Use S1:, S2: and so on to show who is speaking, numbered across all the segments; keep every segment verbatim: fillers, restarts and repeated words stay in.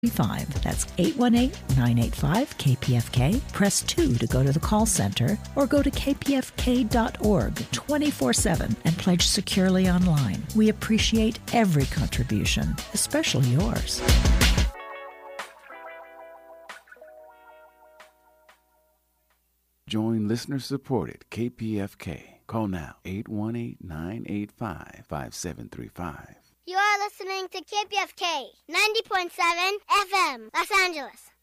S1: Five. That's eight one eight, nine eight five, K P F K. Press two to go to the call center or go to k p f k dot org twenty-four seven and pledge securely online. We appreciate every contribution, especially yours.
S2: Join listener-supported K P F K. Call now, eight one eight, nine eight five, five seven three five.
S3: You are listening to K P F K ninety point seven F M, Los Angeles.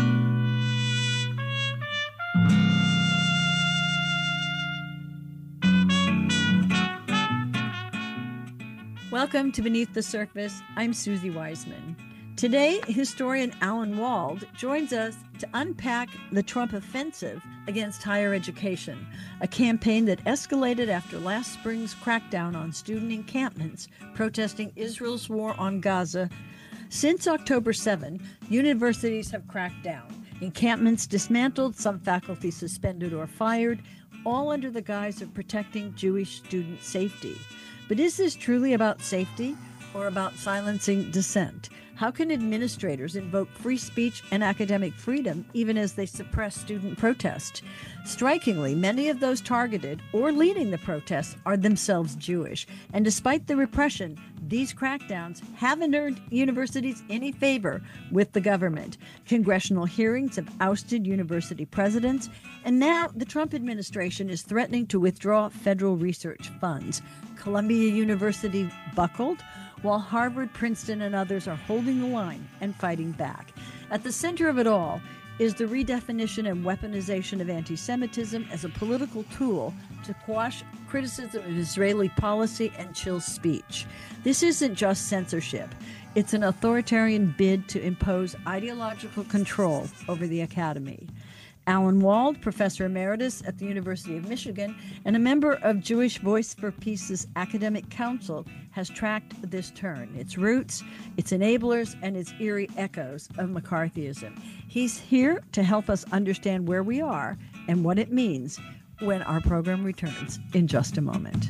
S4: Welcome to Beneath the Surface. I'm Susie Wiseman. Today, historian Alan Wald joins us to unpack the Trump offensive against higher education, a campaign that escalated after last spring's crackdown on student encampments protesting Israel's war on Gaza. Since October seventh, universities have cracked down. Encampments dismantled, some faculty suspended or fired, all under the guise of protecting Jewish student safety. But is this truly about safety or about silencing dissent? How can administrators invoke free speech and academic freedom even as they suppress student protest? Strikingly, many of those targeted or leading the protests are themselves Jewish. And despite the repression, these crackdowns haven't earned universities any favor with the government. Congressional hearings have ousted university presidents, and now the Trump administration is threatening to withdraw federal research funds. Columbia University buckled, while Harvard, Princeton, and others are holding the line and fighting back. At the center of it all is the redefinition and weaponization of anti-Semitism as a political tool to quash criticism of Israeli policy and chill speech. This isn't just censorship. It's an authoritarian bid to impose ideological control over the academy. Alan Wald, professor emeritus at the University of Michigan and a member of Jewish Voice for Peace's Academic Council, has tracked this turn, its roots, its enablers, and its eerie echoes of McCarthyism. He's here to help us understand where we are and what it means when our program returns in just a moment.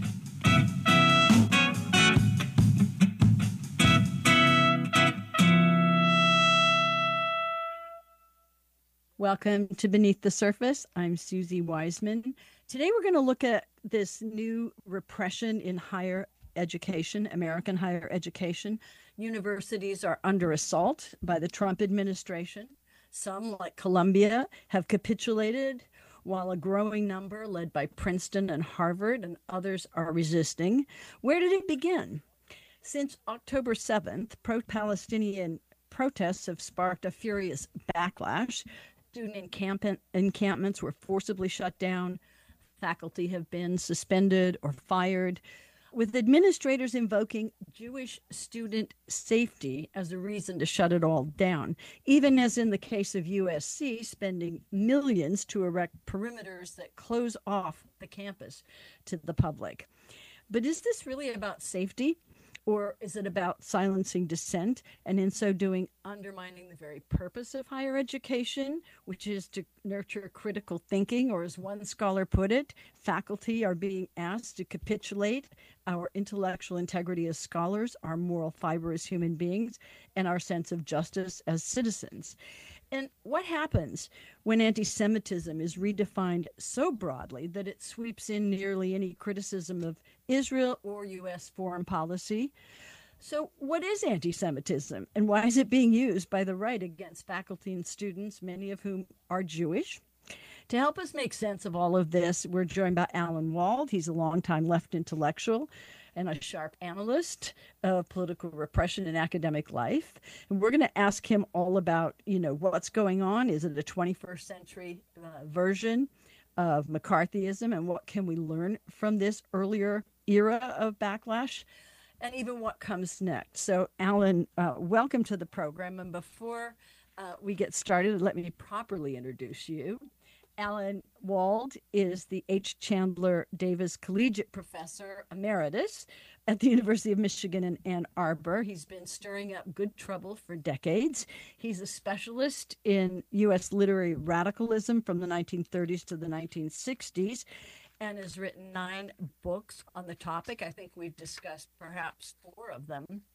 S4: Welcome to Beneath the Surface. I'm Susie Wiseman. Today we're going to look at this new repression in higher education, American higher education. Universities are under assault by the Trump administration. Some, like Columbia, have capitulated, while a growing number, led by Princeton and Harvard, and others are resisting. Where did it begin? Since October seventh, pro-Palestinian protests have sparked a furious backlash. Student encampment, encampments were forcibly shut down. Faculty have been suspended or fired, with administrators invoking Jewish student safety as a reason to shut it all down, even as in the case of U S C, spending millions to erect perimeters that close off the campus to the public. But is this really about safety? Or is it about silencing dissent and in so doing undermining the very purpose of higher education, which is to nurture critical thinking? Or as one scholar put it, faculty are being asked to capitulate our intellectual integrity as scholars, our moral fiber as human beings, and our sense of justice as citizens. And what happens when anti-Semitism is redefined so broadly that it sweeps in nearly any criticism of Israel or U S foreign policy? So what is anti-Semitism, and why is it being used by the right against faculty and students, many of whom are Jewish? To help us make sense of all of this, we're joined by Alan Wald. He's a longtime left intellectual and a sharp analyst of political repression in academic life. And we're going to ask him all about, you know, what's going on. Is it a twenty-first century uh, version of McCarthyism? And what can we learn from this earlier era of backlash? And even what comes next. So, Alan, uh, welcome to the program. And before uh, we get started, let me properly introduce you. Alan Wald is the H. Chandler Davis Collegiate Professor Emeritus at the University of Michigan in Ann Arbor. He's been stirring up good trouble for decades. He's a specialist in U S literary radicalism from the nineteen thirties to the nineteen sixties and has written nine books on the topic. I think we've discussed perhaps four of them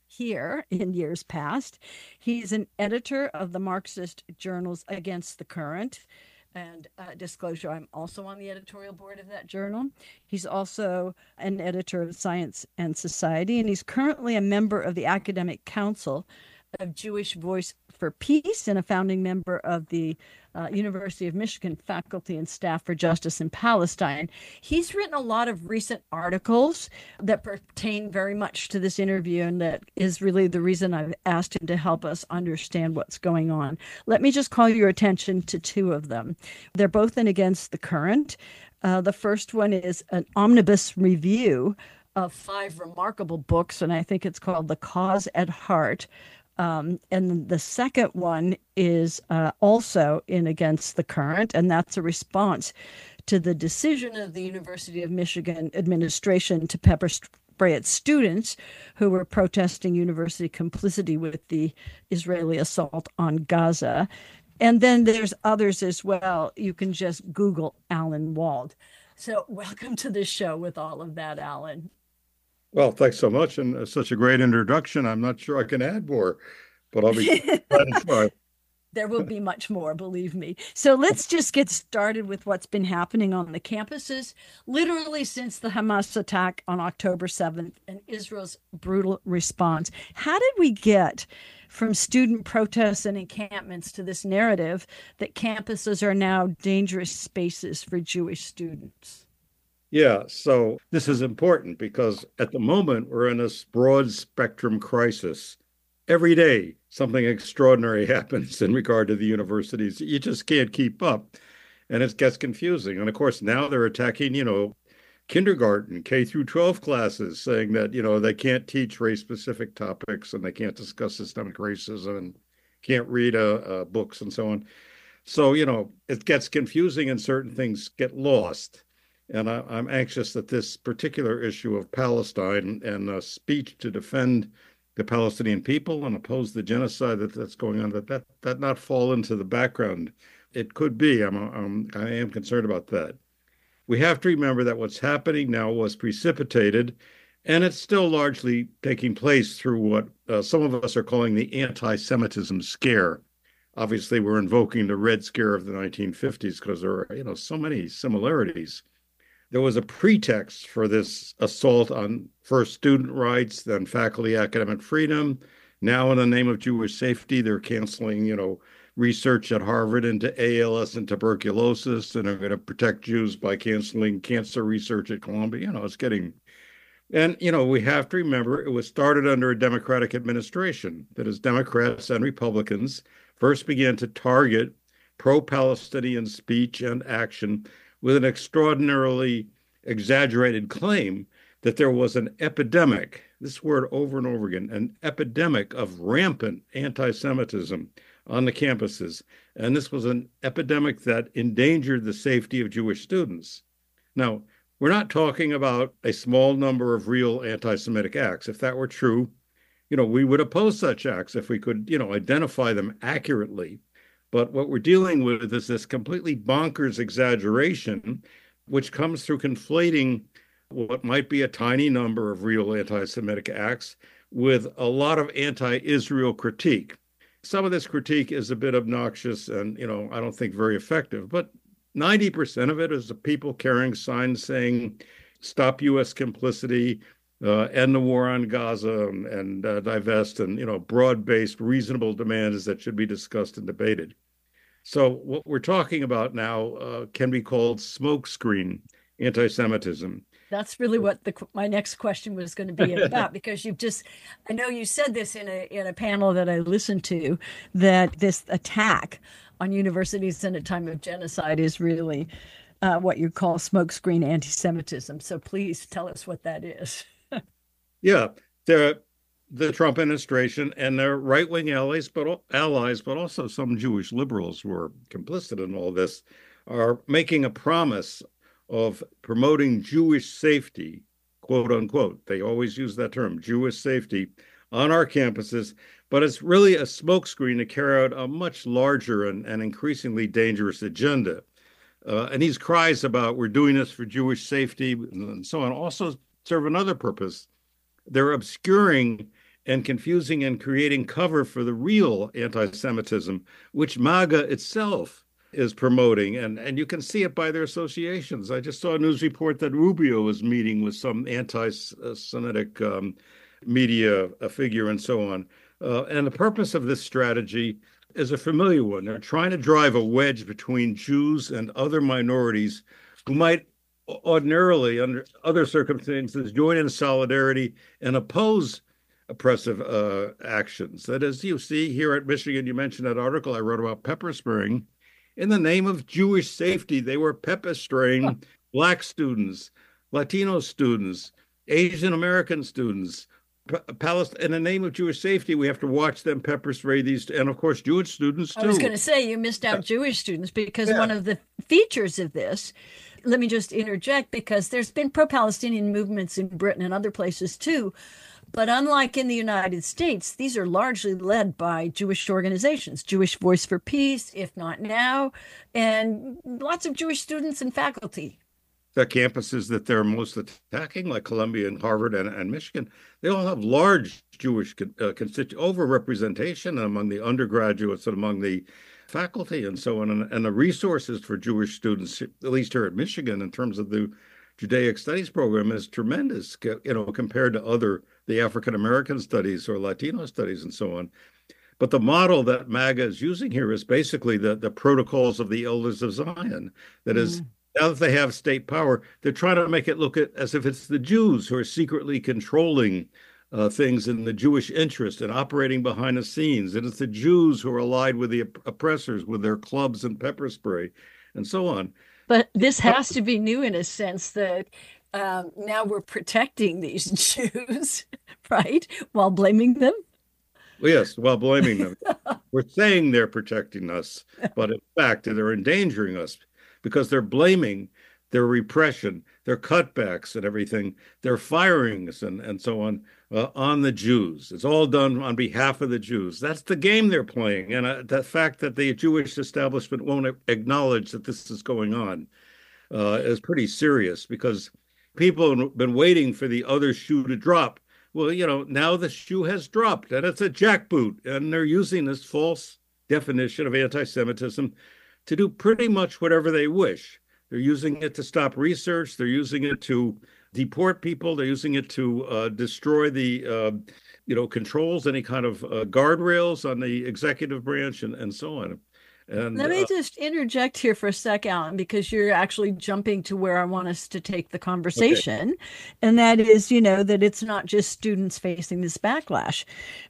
S4: here in years past. He's an editor of the Marxist journals Against the Current. And uh, disclosure, I'm also on the editorial board of that journal. He's also an editor of Science and Society, and he's currently a member of the Academic Council of Jewish Voice for Peace and a founding member of the uh, University of Michigan Faculty and Staff for Justice in Palestine. He's written a lot of recent articles that pertain very much to this interview, and that is really the reason I've asked him to help us understand what's going on. Let me just call your attention to two of them. They're both in Against the Current. Uh, the first one is an omnibus review of five remarkable books, and I think it's called The Cause at Heart. Um, and the second one is uh, also in Against the Current, and that's a response to the decision of the University of Michigan administration to pepper spray at students who were protesting university complicity with the Israeli assault on Gaza. And then there's others as well. You can just Google Alan Wald. So welcome to the show with all of that, Alan.
S5: Well, thanks so much, and uh, such a great introduction. I'm not sure I can add more, but I'll be glad to try.
S4: There will be much more, believe me. So let's just get started with what's been happening on the campuses, literally since the Hamas attack on October seventh and Israel's brutal response. How did we get from student protests and encampments to this narrative that campuses are now dangerous spaces for Jewish students?
S5: Yeah, so this is important because at the moment we're in this broad spectrum crisis. Every day something extraordinary happens in regard to the universities. You just can't keep up, and it gets confusing. And of course, now they're attacking, you know, kindergarten, K through twelve classes, saying that, you know, they can't teach race-specific topics and they can't discuss systemic racism and can't read uh, uh, books and so on. So, you know, it gets confusing and certain things get lost. And I, I'm anxious that this particular issue of Palestine and a speech to defend the Palestinian people and oppose the genocide that, that's going on, that, that that not fall into the background. It could be. I'm, I'm I am concerned about that. We have to remember that what's happening now was precipitated, and it's still largely taking place through what uh, some of us are calling the anti-Semitism scare. Obviously, we're invoking the Red Scare of the nineteen fifties because there are, you know, so many similarities. There was a pretext for this assault on first student rights, then faculty academic freedom. Now, in the name of Jewish safety, they're canceling, you know, research at Harvard into A L S and tuberculosis, and are going to protect Jews by canceling cancer research at Columbia. You know, it's getting, and, you know, we have to remember it was started under a Democratic administration. That is, Democrats and Republicans first began to target pro-Palestinian speech and action with an extraordinarily exaggerated claim that there was an epidemic, this word over and over again, an epidemic of rampant anti-Semitism on the campuses. And this was an epidemic that endangered the safety of Jewish students. Now, we're not talking about a small number of real anti-Semitic acts. If that were true, you know, we would oppose such acts if we could, you know, identify them accurately. But what we're dealing with is this completely bonkers exaggeration, which comes through conflating what might be a tiny number of real anti-Semitic acts with a lot of anti-Israel critique. Some of this critique is a bit obnoxious and, you know, I don't think very effective, but ninety percent of it is the people carrying signs saying, stop U S complicity, uh, end the war on Gaza, and, and uh, divest, and, you know, broad-based, reasonable demands that should be discussed and debated. So what we're talking about now uh, can be called smokescreen anti-Semitism.
S4: That's really what the, my next question was going to be about, because you've just, I know you said this in a in a panel that I listened to, that this attack on universities in a time of genocide is really uh, what you call smokescreen anti-Semitism. So please tell us what that is.
S5: Yeah, the the Trump administration and their right-wing allies, but allies, but also some Jewish liberals who are complicit in all this, are making a promise of promoting Jewish safety, quote unquote. They always use that term, Jewish safety, on our campuses, but it's really a smokescreen to carry out a much larger and, and increasingly dangerous agenda. Uh, and these cries about we're doing this for Jewish safety and so on also serve another purpose. They're obscuring and confusing and creating cover for the real anti-Semitism, which MAGA itself is promoting. And, and you can see it by their associations. I just saw a news report that Rubio was meeting with some anti-Semitic um, media figure and so on. Uh, and the purpose of this strategy is a familiar one. They're trying to drive a wedge between Jews and other minorities who might ordinarily, under other circumstances, join in solidarity and oppose oppressive uh, actions. That is, you see here at Michigan, you mentioned that article I wrote about pepper spraying. In the name of Jewish safety, they were pepper spraying huh. Black students, Latino students, Asian American students, Palestine. In the name of Jewish safety, we have to watch them pepper spray these, and of course, Jewish students too.
S4: I was going to say you missed out yeah. Jewish students because yeah. one of the features of this, let me just interject, because there's been pro-Palestinian movements in Britain and other places too. But unlike in the United States, these are largely led by Jewish organizations, Jewish Voice for Peace, If Not Now, and lots of Jewish students and faculty.
S5: The campuses that they're most attacking, like Columbia and Harvard and, and Michigan, they all have large Jewish uh, constitu- overrepresentation among the undergraduates and among the faculty and so on. And, and the resources for Jewish students, at least here at Michigan, in terms of the Judaic Studies program, is tremendous, you know, compared to other, the African American studies or Latino studies and so on. But the model that MAGA is using here is basically the, the protocols of the Elders of Zion. That mm. is, now that they have state power, they're trying to make it look at, as if it's the Jews who are secretly controlling uh, things in the Jewish interest and operating behind the scenes. And it's the Jews who are allied with the op- oppressors with their clubs and pepper spray and so on.
S4: But this has to be new in a sense that um, now we're protecting these Jews, right, while blaming them.
S5: Yes, while blaming them. We're saying they're protecting us, but in fact, they're endangering us because they're blaming their repression, their cutbacks and everything, their firings and, and so on uh, on the Jews. It's all done on behalf of the Jews. That's the game they're playing. And uh, the fact that the Jewish establishment won't acknowledge that this is going on uh, is pretty serious because people have been waiting for the other shoe to drop. Well, you know, now the shoe has dropped and it's a jackboot. And they're using this false definition of anti-Semitism to do pretty much whatever they wish. They're using it to stop research. They're using it to deport people. They're using it to uh, destroy the, uh, you know, controls, any kind of uh, guardrails on the executive branch and, and so on. And
S4: let me
S5: uh,
S4: just interject here for a sec, Alan, because you're actually jumping to where I want us to take the conversation. Okay. And that is, you know, that it's not just students facing this backlash.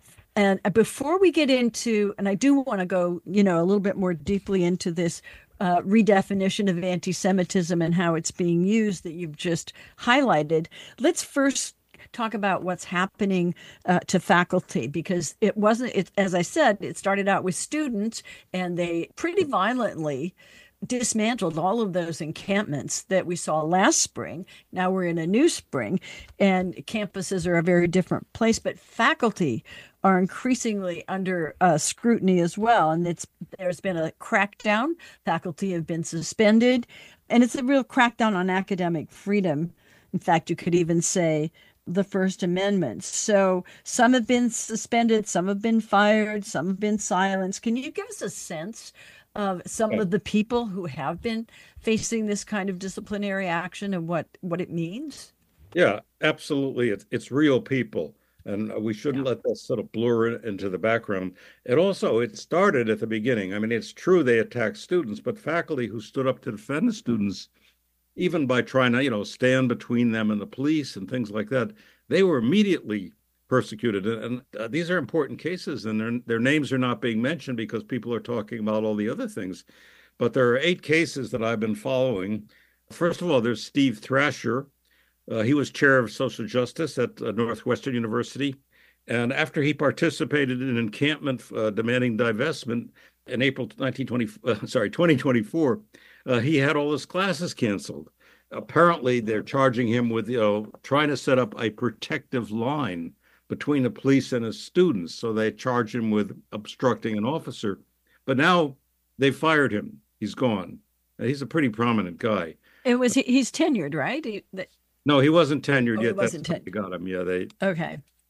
S4: And before we get into, and I do want to go, you know, a little bit more deeply into this Uh, redefinition of anti-Semitism and how it's being used that you've just highlighted. Let's first talk about what's happening uh, to faculty, because it wasn't, it, as I said, it started out with students and they pretty violently dismantled all of those encampments that we saw last spring. Now we're in a new spring and campuses are a very different place, but faculty are increasingly under uh, scrutiny as well. And it's there's been a crackdown. Faculty have been suspended, and it's a real crackdown on academic freedom. In fact, you could even say the First Amendment. So some have been suspended, some have been fired, some have been silenced. Can you give us a sense of some of the people who have been facing this kind of disciplinary action and what, what it means?
S5: Yeah, absolutely. It's, it's real people. And we shouldn't yeah. let that sort of blur into the background. And also, it started at the beginning. I mean, it's true they attacked students, but faculty who stood up to defend the students, even by trying to, you know, stand between them and the police and things like that, they were immediately persecuted. And uh, these are important cases, and their, their names are not being mentioned because people are talking about all the other things. But there are eight cases that I've been following. First of all, there's Steve Thrasher. Uh, he was chair of social justice at uh, Northwestern University. And after he participated in an encampment uh, demanding divestment in April nineteen twenty, uh, sorry, twenty twenty-four, uh, he had all his classes canceled. Apparently, they're charging him with, you know, trying to set up a protective line between the police and his students. So they charge him with obstructing an officer. But now they fired him. He's gone. He's a pretty prominent guy.
S4: It was he's tenured, right? He, the...
S5: No, he wasn't tenured
S4: oh,
S5: yet.
S4: He wasn't
S5: That's
S4: ten-
S5: they got him. Yeah, they.
S4: Okay.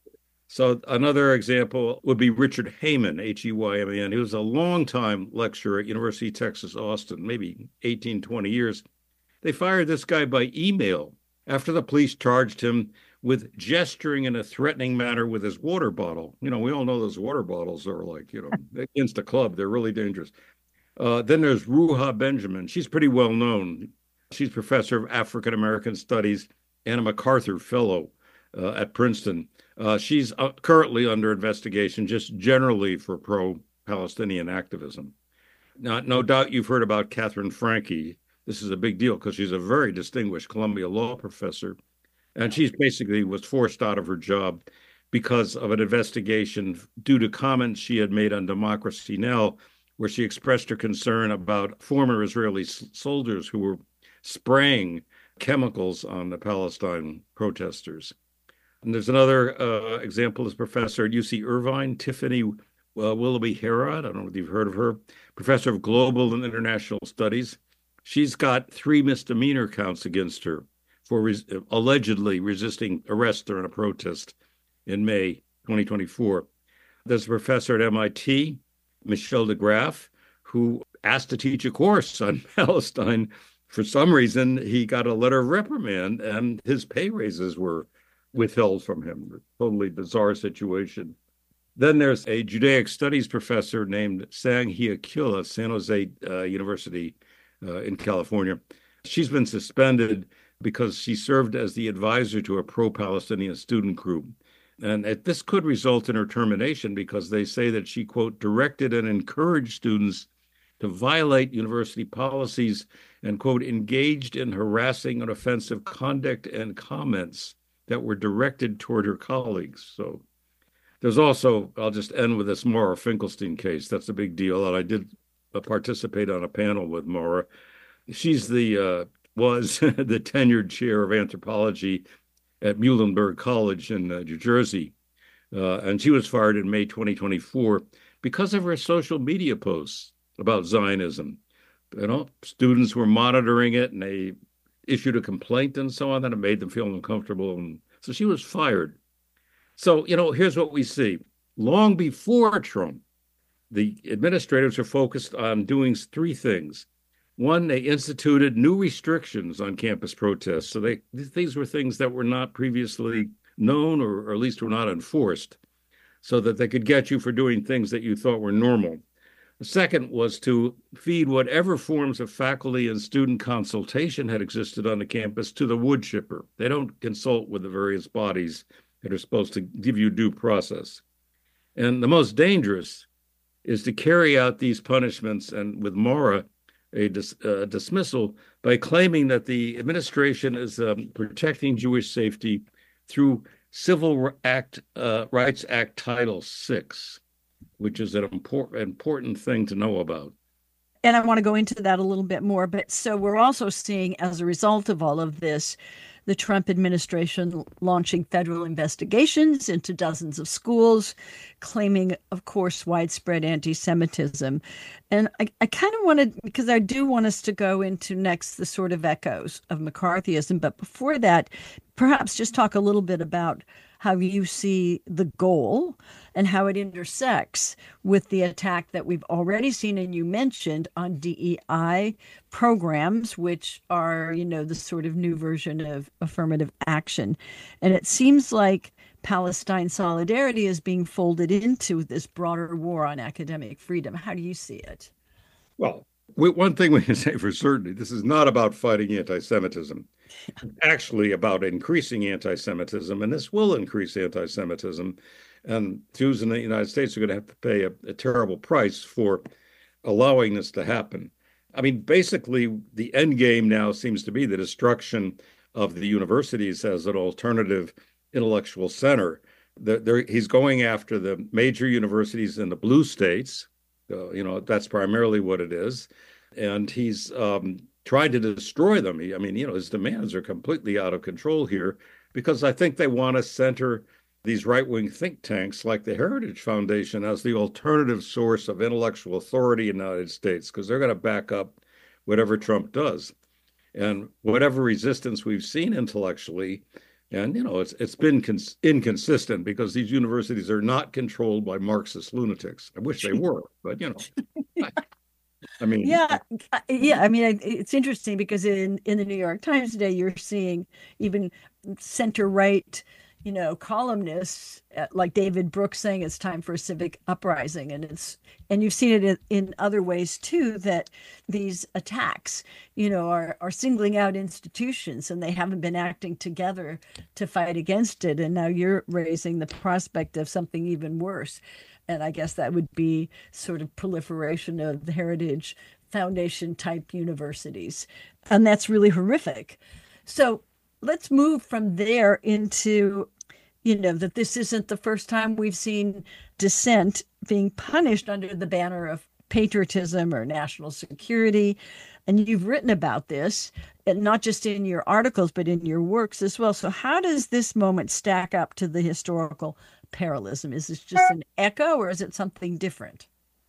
S5: So another example would be Richard Heyman, H E Y M A N. He was a longtime lecturer at University of Texas, Austin, maybe eighteen, twenty years. They fired this guy by email after the police charged him with gesturing in a threatening manner with his water bottle. You know, we all know those water bottles are like, you know, against the club. They're really dangerous. Uh, then there's Ruha Benjamin. She's pretty well known. She's professor of African American Studies and a MacArthur Fellow uh, at Princeton. Uh, she's uh, currently under investigation just generally for pro-Palestinian activism. Now, no doubt you've heard about Catherine Franke. This is a big deal because she's a very distinguished Columbia law professor. And she's basically was forced out of her job because of an investigation due to comments she had made on Democracy Now!, where she expressed her concern about former Israeli soldiers who were spraying chemicals on the Palestine protesters. And there's another uh, example is professor at U C Irvine, Tiffany uh, Willoughby Herod. I don't know if you've heard of her, professor of global and international studies. She's got three misdemeanor counts against her for res- allegedly resisting arrest during a protest in May twenty twenty-four. There's a professor at M I T, Michel de Graaf, who asked to teach a course on Palestine. For some reason, he got a letter of reprimand and his pay raises were withheld from him. A totally bizarre situation. Then there's a Judaic studies professor named Sang Hyakil at San Jose uh, University uh, in California. She's been suspended because she served as the advisor to a pro-Palestinian student group. And this could result in her termination because they say that she, quote, directed and encouraged students to violate university policies and, quote, engaged in harassing and offensive conduct and comments that were directed toward her colleagues. So there's also, I'll just end with this Maura Finkelstein case. That's a big deal. And I did uh, participate on a panel with Maura. She's the, uh, was the tenured chair of anthropology at Muhlenberg College in uh, New Jersey. Uh, and she was fired in May twenty twenty-four because of her social media posts about Zionism. You know, students were monitoring it and they issued a complaint and so on, that it made them feel uncomfortable. And so she was fired. So, you know, here's what we see. Long before Trump, the administrators are focused on doing three things. One, they instituted new restrictions on campus protests. So they these were things that were not previously known or, or at least were not enforced so that they could get you for doing things that you thought were normal. The second was to feed whatever forms of faculty and student consultation had existed on the campus to the wood chipper. They don't consult with the various bodies that are supposed to give you due process. And the most dangerous is to carry out these punishments, and with Maura, a dis, uh, dismissal by claiming that the administration is um, protecting Jewish safety through Civil Act, uh, Rights Act Title six, which is an important important thing to know about.
S4: And I want to go into that a little bit more. But so we're also seeing, as a result of all of this, the Trump administration launching federal investigations into dozens of schools, claiming, of course, widespread anti-Semitism. And I, I kind of wanted, because I do want us to go into next the sort of echoes of McCarthyism. But before that, perhaps just talk a little bit about how you see the goal and how it intersects with the attack that we've already seen and you mentioned on D E I programs, which are, you know, the sort of new version of affirmative action. And it seems like Palestine solidarity is being folded into this broader war on academic freedom. How do you see it?
S5: Well, one thing we can say for certainty, this is not about fighting anti-Semitism. It's actually about increasing anti-Semitism, and this will increase anti-Semitism. And Jews in the United States are going to have to pay a, a terrible price for allowing this to happen. I mean, basically, the end game now seems to be the destruction of the universities as an alternative intellectual center. They're, they're, he's going after the major universities in the blue states. Uh, you know, that's primarily what it is. And he's um, tried to destroy them. He, I mean, you know, his demands are completely out of control here because I think they want to center these right-wing think tanks like the Heritage Foundation as the alternative source of intellectual authority in the United States, because they're going to back up whatever Trump does. And whatever resistance we've seen intellectually And, you know, it's it's been cons- inconsistent because these universities are not controlled by Marxist lunatics. I wish they were, but, you know, I, I mean,
S4: Yeah, uh, yeah. I mean, I- it's interesting because in in the New York Times today, you're seeing even center right, you know, columnists uh, like David Brooks saying it's time for a civic uprising, and it's and you've seen it in, in other ways too, that these attacks, you know, are are singling out institutions and they haven't been acting together to fight against it, and now you're raising the prospect of something even worse. And I guess that would be sort of proliferation of the heritage foundation type universities. And that's really horrific. So let's move from there into, you know, that this isn't the first time we've seen dissent being punished under the banner of patriotism or national security. And you've written about this, and not just in your articles, but in your works as well. So how does this moment stack up to the historical parallelism? Is this just an echo or is it something different?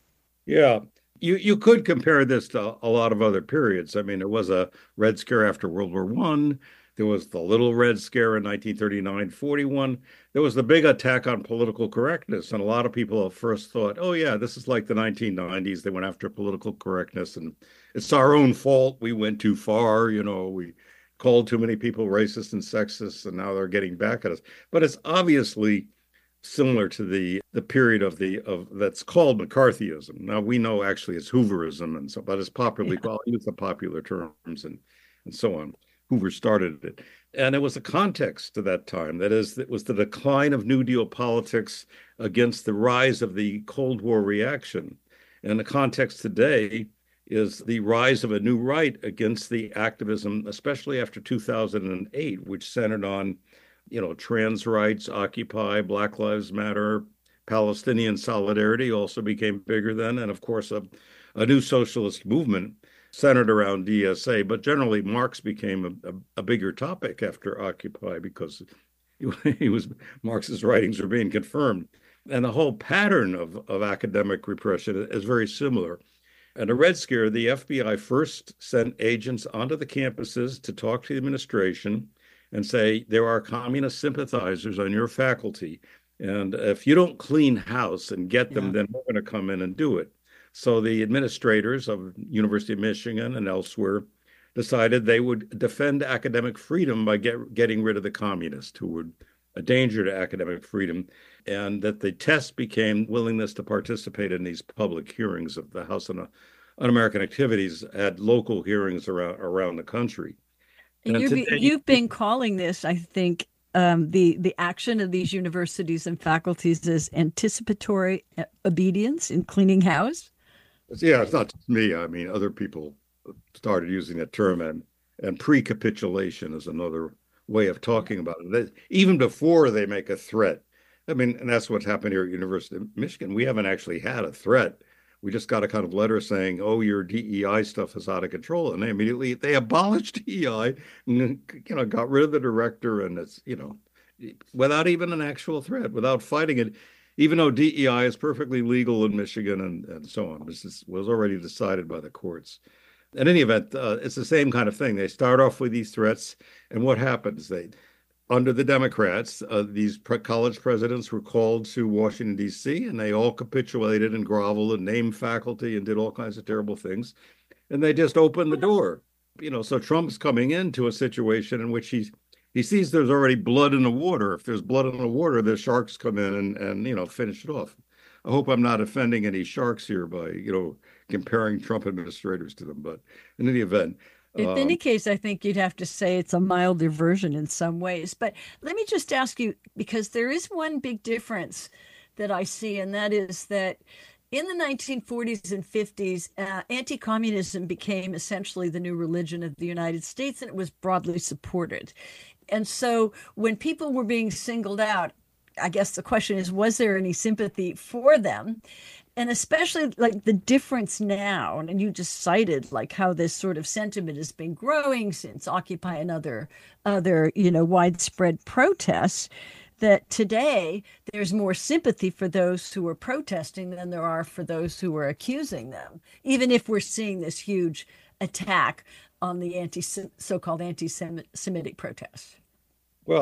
S5: yeah, you you could compare this to a lot of other periods. I mean, there was a Red Scare after World War One. There was the Little Red Scare in nineteen thirty-nine forty-one. There was the big attack on political correctness. And a lot of people at first thought, oh, yeah, this is like the nineteen nineties. They went after political correctness and it's our own fault. We went too far. You know, we called too many people racist and sexist, and now they're getting back at us. But it's obviously similar to the the period of the of that's called McCarthyism. Now we know actually it's Hooverism, and so, but it's popularly
S4: Yeah.
S5: called, use the popular terms and and so on. Hoover started it, and it was a context to that time. That is, it was the decline of New Deal politics against the rise of the Cold War reaction, and the context today is the rise of a new right against the activism, especially after two thousand eight, which centered on, you know, trans rights, Occupy, Black Lives Matter, Palestinian solidarity also became bigger then, and of course a, a new socialist movement centered around D S A. But generally, Marx became a, a, a bigger topic after Occupy because he, he was Marx's writings were being confirmed, and the whole pattern of of academic repression is very similar. And the Red Scare, the F B I first sent agents onto the campuses to talk to the administration and say, there are communist sympathizers on your faculty. And if you don't clean house and get them,
S4: Yeah.
S5: then we're going to come in and do it. So the administrators of University of Michigan and elsewhere decided they would defend academic freedom by get, getting rid of the communists who were a danger to academic freedom, and that the test became willingness to participate in these public hearings of the House on Un-American Activities at local hearings around around the country.
S4: And
S5: And
S4: you've
S5: today,
S4: you've been calling this, I think, um, the the action of these universities and faculties is anticipatory uh, obedience in cleaning house.
S5: yeah, it's not just me. I mean, other people started using that term, and and pre-capitulation is another way of talking about it. That, even before they make a threat. I mean, and that's what's happened here at University of Michigan. We haven't actually had a threat. We just got a kind of letter saying, "Oh, your D E I stuff is out of control," and they immediately they abolished D E I, and, you know, got rid of the director, and it's, you know, without even an actual threat, without fighting it, even though D E I is perfectly legal in Michigan and and so on. This is, was already decided by the courts. In any event, uh, it's the same kind of thing. They start off with these threats, and what happens? They Under the Democrats, uh, these pre- college presidents were called to Washington, D C, and they all capitulated and groveled and named faculty and did all kinds of terrible things. And they just opened the door. You know, so Trump's coming into a situation in which he's he sees there's already blood in the water. If there's blood in the water, the sharks come in and, and you know, finish it off. I hope I'm not offending any sharks here by, you know, comparing Trump administrators to them. But in any event,
S4: In
S5: um,
S4: any case, I think you'd have to say it's a milder version in some ways. But let me just ask you, because there is one big difference that I see, and that is that in the nineteen forties and fifties, uh, anti-communism became essentially the new religion of the United States, and it was broadly supported. And so when people were being singled out, I guess the question is, was there any sympathy for them? And especially like the difference now, and you just cited like how this sort of sentiment has been growing since Occupy and other, other, you know, widespread protests, that today there's more sympathy for those who are protesting than there are for those who are accusing them, even if we're seeing this huge attack on the anti so-called anti-Semitic protests.
S5: Well,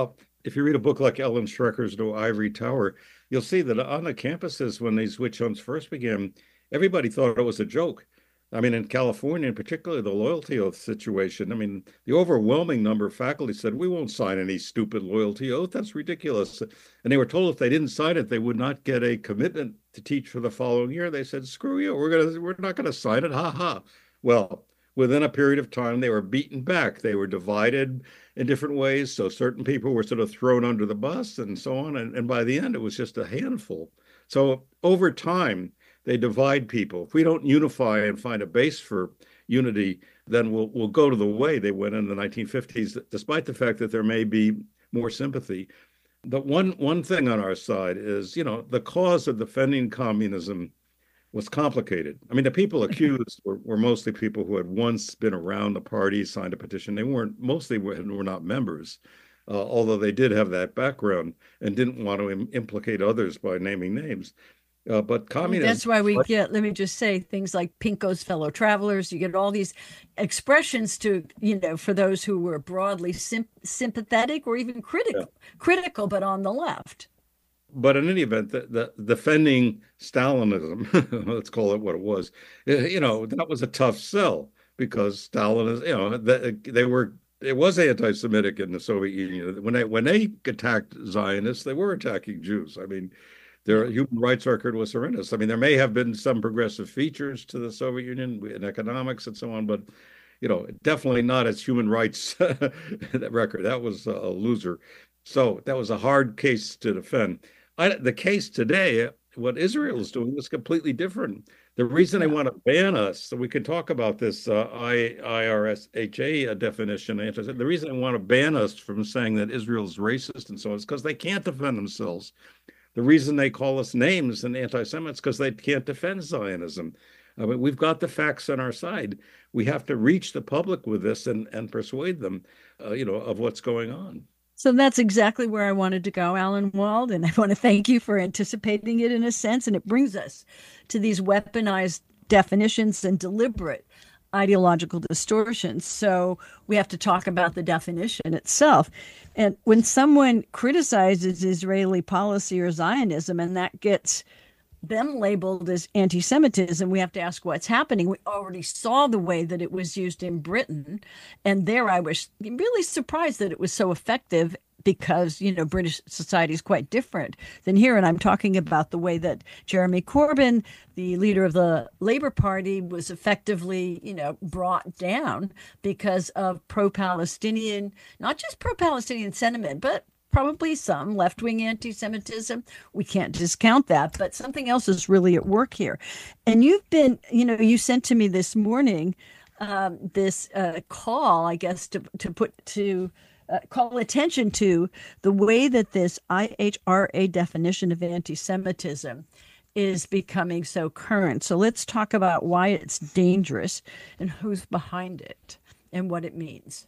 S5: if you read a book like Ellen Schrecker's No Ivory Tower, you'll see that on the campuses when these witch hunts first began, everybody thought it was a joke. I mean, in California, in particular, the loyalty oath situation, I mean, the overwhelming number of faculty said, we won't sign any stupid loyalty oath. That's ridiculous. And they were told if they didn't sign it, they would not get a commitment to teach for the following year. They said, screw you, we're gonna, we're not going to sign it. Ha ha. Well, within a period of time, they were beaten back. They were divided in different ways. So certain people were sort of thrown under the bus and so on. And, and by the end, it was just a handful. So over time, they divide people. If we don't unify and find a base for unity, then we'll we'll go to the way they went in the nineteen fifties, despite the fact that there may be more sympathy. But one one thing on our side is, you know, the cause of defending communism was complicated. I mean, the people accused were, were mostly people who had once been around the party, signed a petition. They weren't, mostly were, were not members, uh, although they did have that background and didn't want to im- implicate others by naming names. Uh, but communism.
S4: That's why we get, let me just say, things like Pinko's fellow travelers. You get all these expressions to, you know, for those who were broadly sim- sympathetic or even critical, yeah. critical, but on the left.
S5: But in any event, the, the defending Stalinism, let's call it what it was, you know, that was a tough sell because Stalin is, you know, they, they were, it was anti-Semitic in the Soviet Union. When they when they attacked Zionists, they were attacking Jews. I mean, their human rights record was horrendous. I mean, there may have been some progressive features to the Soviet Union in economics and so on, but, you know, definitely not its human rights record. That was a loser. So that was a hard case to defend. I, the case today, what Israel is doing is completely different. The reason they want to ban us, so we can talk about this uh, I R S H A definition, the reason they want to ban us from saying that Israel is racist and so on is because they can't defend themselves. The reason they call us names and anti-Semites because they can't defend Zionism. I mean, we've got the facts on our side. We have to reach the public with this and, and persuade them, uh, you know, of what's going on.
S4: So that's exactly where I wanted to go, Alan Wald, and I want to thank you for anticipating it in a sense. And it brings us to these weaponized definitions and deliberate ideological distortions. So we have to talk about the definition itself. And when someone criticizes Israeli policy or Zionism, and that gets them labeled as anti-Semitism, we have to ask what's happening. We already saw the way that it was used in Britain. And there I was really surprised that it was so effective because, you know, British society is quite different than here. And I'm talking about the way that Jeremy Corbyn, the leader of the Labour Party, was effectively, you know, brought down because of pro-Palestinian, not just pro-Palestinian sentiment, but probably some left-wing anti-Semitism. We can't discount that, but something else is really at work here. And you've been, you know, you sent to me this morning um, this uh, call, I guess, to to put to uh, call attention to the way that this I H R A definition of anti-Semitism is becoming so current. So let's talk about why it's dangerous and who's behind it and what it means.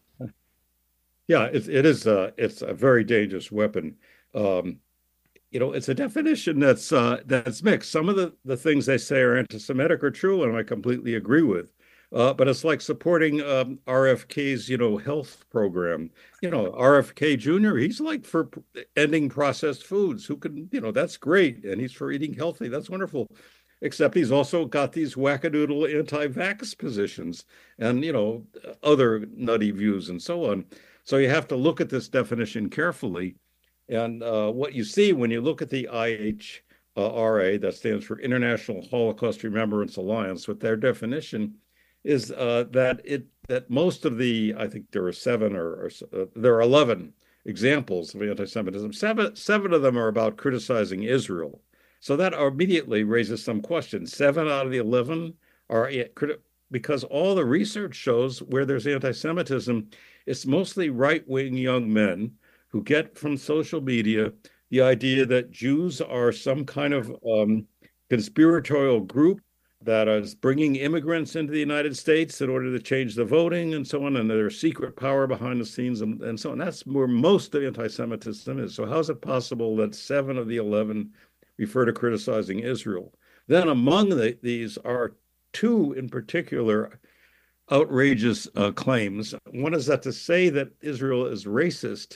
S5: Yeah, it, it is. A, it's a very dangerous weapon. Um, you know, it's a definition that's uh, that's mixed. Some of the, the things they say are anti-Semitic are true, and I completely agree with. Uh, but it's like supporting um, R F K's, you know, health program. You know, R F K Junior, he's like for ending processed foods. Who can, you know, that's great, and he's for eating healthy. That's wonderful. Except he's also got these wackadoodle anti-vax positions, and you know, other nutty views and so on. So you have to look at this definition carefully. And uh, what you see when you look at the I H R A, that stands for International Holocaust Remembrance Alliance, with their definition is uh, that it that most of the, I think there are seven or, or uh, there are eleven examples of anti-Semitism. Seven, seven of them are about criticizing Israel. So that immediately raises some questions. Seven out of the eleven are because all the research shows where there's anti-Semitism, it's mostly right-wing young men who get from social media the idea that Jews are some kind of um, conspiratorial group that is bringing immigrants into the United States in order to change the voting and so on, and there's secret power behind the scenes and, and so on. That's where most of anti-Semitism is. So how is it possible that seven of the eleven refer to criticizing Israel? Then among the, these are two in particular outrageous uh, claims. One is that to say that Israel is racist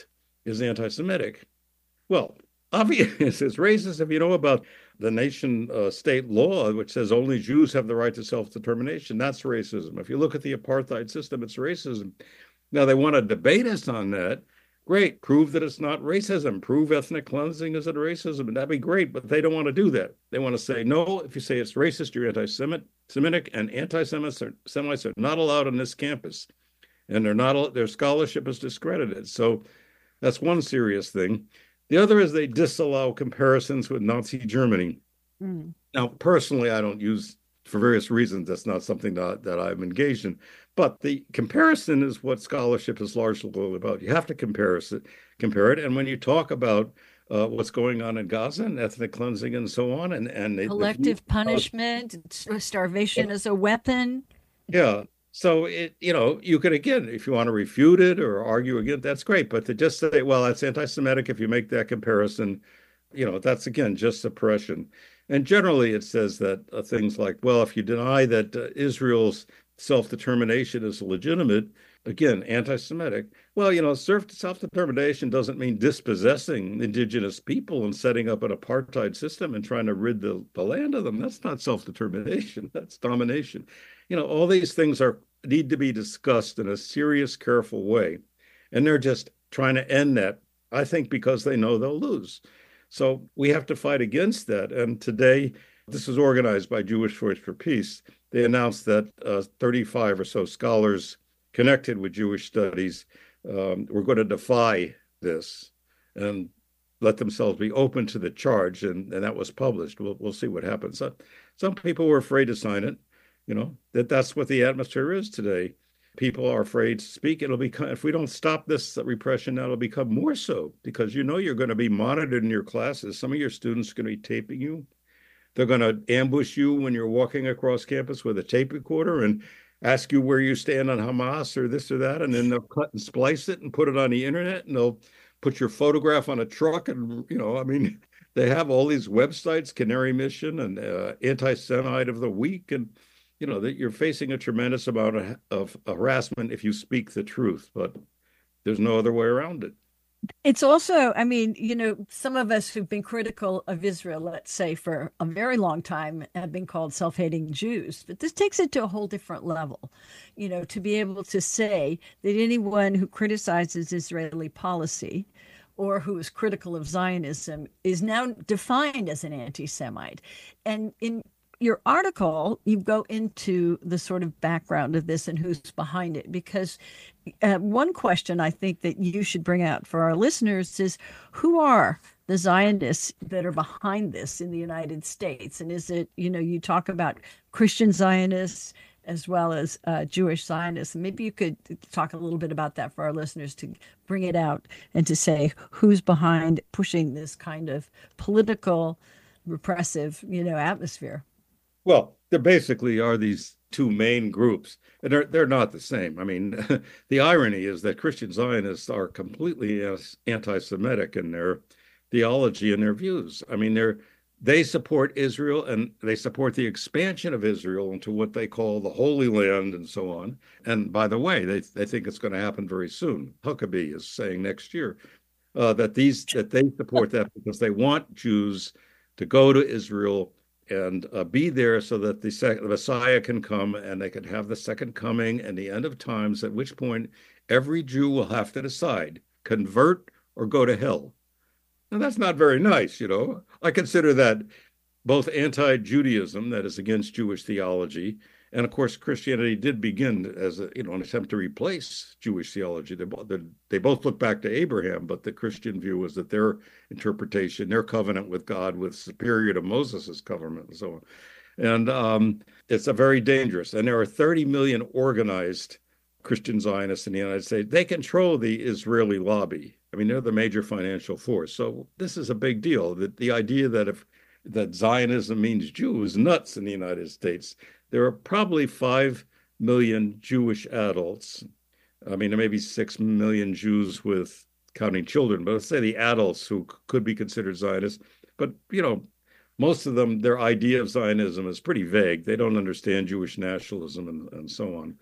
S5: is anti-Semitic. Well, obvious it's racist if you know about the nation uh, state law, which says only Jews have the right to self-determination. That's racism. If you look at the apartheid system, it's racism. Now, they want to debate us on that. Great. Prove that it's not racism. Prove ethnic cleansing isn't racism. And that'd be great. But they don't want to do that. They want to say, no, if you say it's racist, you're anti-Semitic, and anti-Semites are, Semites are not allowed on this campus. And they're not, their scholarship is discredited. So that's one serious thing. The other is they disallow comparisons with Nazi Germany. Mm. Now, personally, I don't use, for various reasons, that's not something that, that I'm engaged in. But the comparison is what scholarship is largely all about. You have to compare it. Compare it. And when you talk about uh, what's going on in Gaza and ethnic cleansing and so on, and, and they,
S4: collective the, punishment, uh, starvation as a weapon.
S5: Yeah. So, it, you know, you could, again, if you want to refute it or argue against, that's great. But to just say, well, that's anti-Semitic, if you make that comparison, you know, that's, again, just suppression. And generally, it says that uh, things like, well, if you deny that uh, Israel's self-determination is legitimate, again, anti-Semitic. Well, you know, self-determination doesn't mean dispossessing indigenous people and setting up an apartheid system and trying to rid the, the land of them. That's not self-determination. That's domination. You know, all these things are need to be discussed in a serious, careful way. And they're just trying to end that, I think, because they know they'll lose. So we have to fight against that. And today, this is organized by Jewish Voice for Peace. They announced that uh, thirty-five or so scholars connected with Jewish studies um, were going to defy this and let themselves be open to the charge. And, and that was published. We'll, we'll see what happens. So, some people were afraid to sign it. You know, that that's what the atmosphere is today. People are afraid to speak. It'll become, if we don't stop this repression, that'll become more so, because you know you're going to be monitored in your classes. Some of your students are going to be taping you. They're going to ambush you when you're walking across campus with a tape recorder and ask you where you stand on Hamas or this or that. And then they'll cut and splice it and put it on the internet, and they'll put your photograph on a truck. And, you know, I mean, they have all these websites, Canary Mission and uh, Anti-Semite of the Week. And, you know, that you're facing a tremendous amount of, of harassment if you speak the truth, but there's no other way around it.
S4: It's also, I mean, you know, some of us who've been critical of Israel, let's say, for a very long time, have been called self-hating Jews. But this takes it to a whole different level, you know, to be able to say that anyone who criticizes Israeli policy or who is critical of Zionism is now defined as an anti-Semite. And in your article, you go into the sort of background of this and who's behind it, because uh, one question I think that you should bring out for our listeners is, who are the Zionists that are behind this in the United States? And is it, you know, you talk about Christian Zionists as well as uh, Jewish Zionists. And maybe you could talk a little bit about that for our listeners to bring it out and to say who's behind pushing this kind of political, repressive, you know, atmosphere.
S5: Well, there basically are these two main groups, and they're they're not the same. I mean, the irony is that Christian Zionists are completely anti-Semitic in their theology and their views. I mean, they're they support Israel, and they support the expansion of Israel into what they call the Holy Land and so on. And by the way, they they think it's going to happen very soon. Huckabee is saying next year uh, that these that they support that because they want Jews to go to Israel and uh, be there so that the, sec- the Messiah can come and they can have the second coming and the end of times, at which point every Jew will have to decide, convert or go to hell. And that's not very nice, you know. I consider that both anti-Judaism, that is against Jewish theology, and of course Christianity did begin as a, you know, an attempt to replace Jewish theology. They both, they both look back to Abraham, but the Christian view was that their interpretation, their covenant with God was superior to Moses's covenant and so on. And um, it's a very dangerous. And there are thirty million organized Christian Zionists in the United States. They control the Israeli lobby. I mean, they're the major financial force. So this is a big deal. That the idea that if that Zionism means Jew is nuts in the United States. There are probably five million Jewish adults. I mean, there may be six million Jews with counting children, but let's say the adults who c- could be considered Zionists. But, you know, most of them, their idea of Zionism is pretty vague. They don't understand Jewish nationalism and, and so on.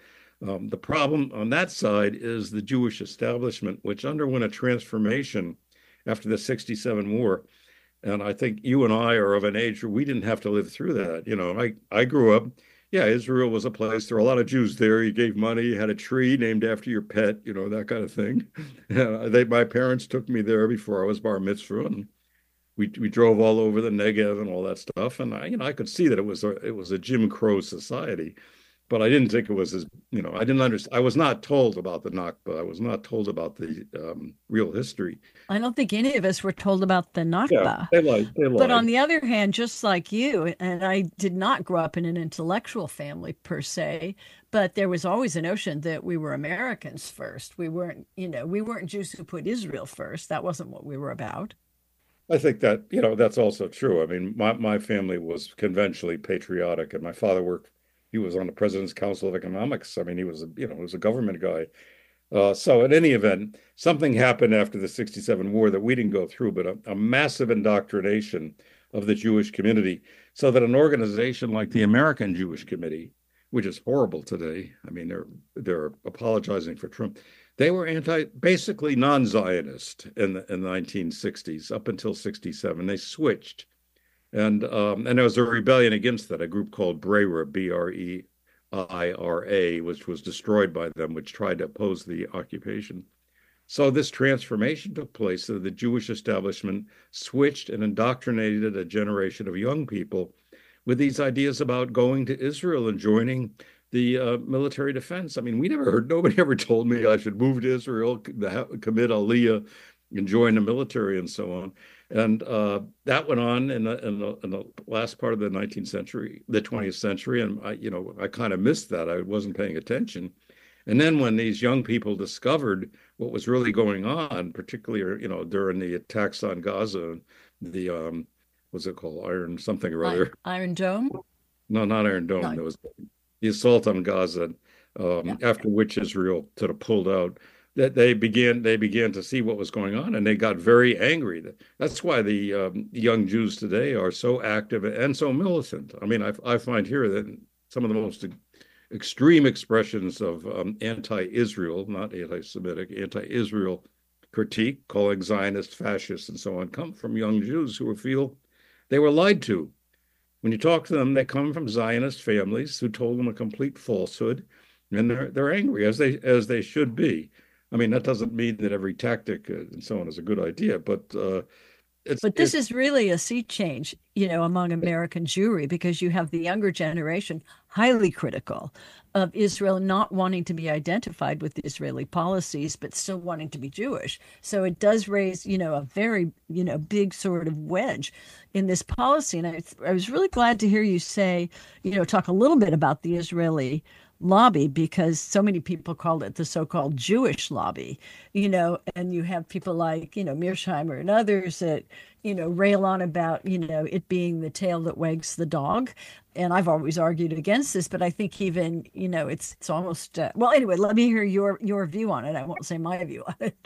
S5: Um, the problem on that side is the Jewish establishment, which underwent a transformation after the sixty-seven war. And I think you and I are of an age where we didn't have to live through that. You know, I, I grew up, yeah, Israel was a place, there were a lot of Jews there. You gave money, you had a tree named after your pet, you know, that kind of thing. they, my parents took me there before I was bar mitzvah, and we we drove all over the Negev and all that stuff. And I, you know, I could see that it was a, it was a Jim Crow society. But I didn't think it was as, you know, I didn't understand. I was not told about the Nakba. I was not told about the um, real history.
S4: I don't think any of us were told about the Nakba.
S5: Yeah, they lied. They lied.
S4: But on the other hand, just like you, and I did not grow up in an intellectual family per se, but there was always a notion that we were Americans first. We weren't, you know, we weren't Jews who put Israel first. That wasn't what we were about.
S5: I think that, you know, that's also true. I mean, my, my family was conventionally patriotic, and my father worked. He was on the President's Council of Economics. I mean, he was, a, you know, he was a government guy. Uh, so in any event, something happened after the sixty-seven war that we didn't go through, but a, a massive indoctrination of the Jewish community, so that an organization like the American Jewish Committee, which is horrible today, I mean, they're they're apologizing for Trump. They were anti, basically non-Zionist in the, in the nineteen sixties up until sixty-seven. They switched. And um, and there was a rebellion against that, a group called Breira, B R E I R A, which was destroyed by them, which tried to oppose the occupation. So this transformation took place. So the Jewish establishment switched and indoctrinated a generation of young people with these ideas about going to Israel and joining the uh, military defense. I mean, we never heard, nobody ever told me I should move to Israel, commit Aliyah, and join the military and so on. And uh, that went on in the, in, the, in the last part of the nineteenth century, the twentieth century. And I, you know, I kind of missed that. I wasn't paying attention. And then when these young people discovered what was really going on, particularly, you know, during the attacks on Gaza, the, um, what's it called? Iron something or other.
S4: Iron Dome?
S5: No, not Iron Dome. No. There was the assault on Gaza, um, yeah. after which Israel sort of pulled out. That they began they began to see what was going on, and they got very angry. That's why the um, young Jews today are so active and so militant. I mean, I, I find here that some of the most extreme expressions of um, anti-Israel, not anti-Semitic, anti-Israel critique, calling Zionists fascists and so on, come from young Jews who feel they were lied to. When you talk to them, they come from Zionist families who told them a complete falsehood, and they're they're angry, as they as they should be. I mean, that doesn't mean that every tactic and so on is a good idea, but uh, it's.
S4: But this
S5: it's,
S4: is really a sea change, you know, among American Jewry, because you have the younger generation highly critical of Israel, not wanting to be identified with Israeli policies, but still wanting to be Jewish. So it does raise, you know, a very, you know, big sort of wedge in this policy. And I, I was really glad to hear you say, you know, talk a little bit about the Israeli lobby, because so many people call it the so-called Jewish lobby, you know, and you have people like, you know, Mearsheimer and others that, you know, rail on about, you know, it being the tail that wags the dog. And I've always argued against this, but I think even, you know, it's it's almost, uh, well, anyway, let me hear your your view on it. I won't say my view on it.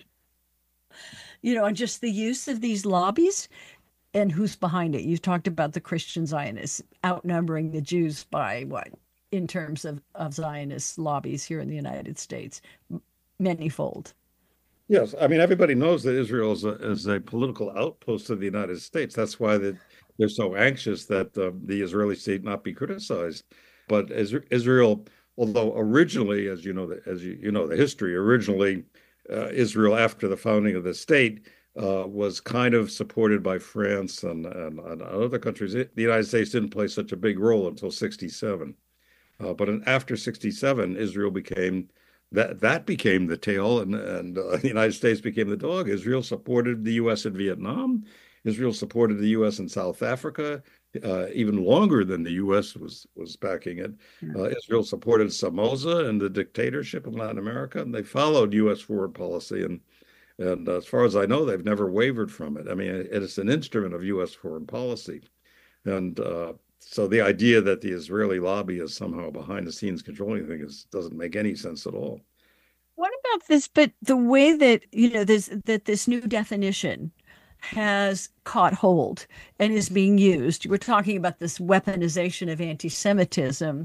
S4: You know, and just the use of these lobbies and who's behind it. You've talked about the Christian Zionists outnumbering the Jews by what? In terms of, of Zionist lobbies here in the United States, manyfold.
S5: Yes, I mean, everybody knows that Israel is a, is a political outpost of the United States. That's why they, they're so anxious that uh, the Israeli state not be criticized. But as Israel, although originally, as you know, the, as you, you know the history, originally uh, Israel, after the founding of the state, uh, was kind of supported by France and, and, and other countries. It, the United States didn't play such a big role until sixty-seven. Uh, but in, after sixty-seven, Israel became that that became the tail, and and uh, the United States became the dog. Israel supported the U S in Vietnam. Israel supported the U S in South Africa, uh, even longer than the U S was was backing it. Uh, Israel supported Somoza and the dictatorship in Latin America, and they followed U S foreign policy. And and as far as I know, they've never wavered from it. I mean, it, it's an instrument of U S foreign policy, and. Uh, So the idea that the Israeli lobby is somehow behind the scenes controlling things doesn't make any sense at all.
S4: What about this? But the way that, you know, this that this new definition has caught hold and is being used. We're talking about this weaponization of anti-Semitism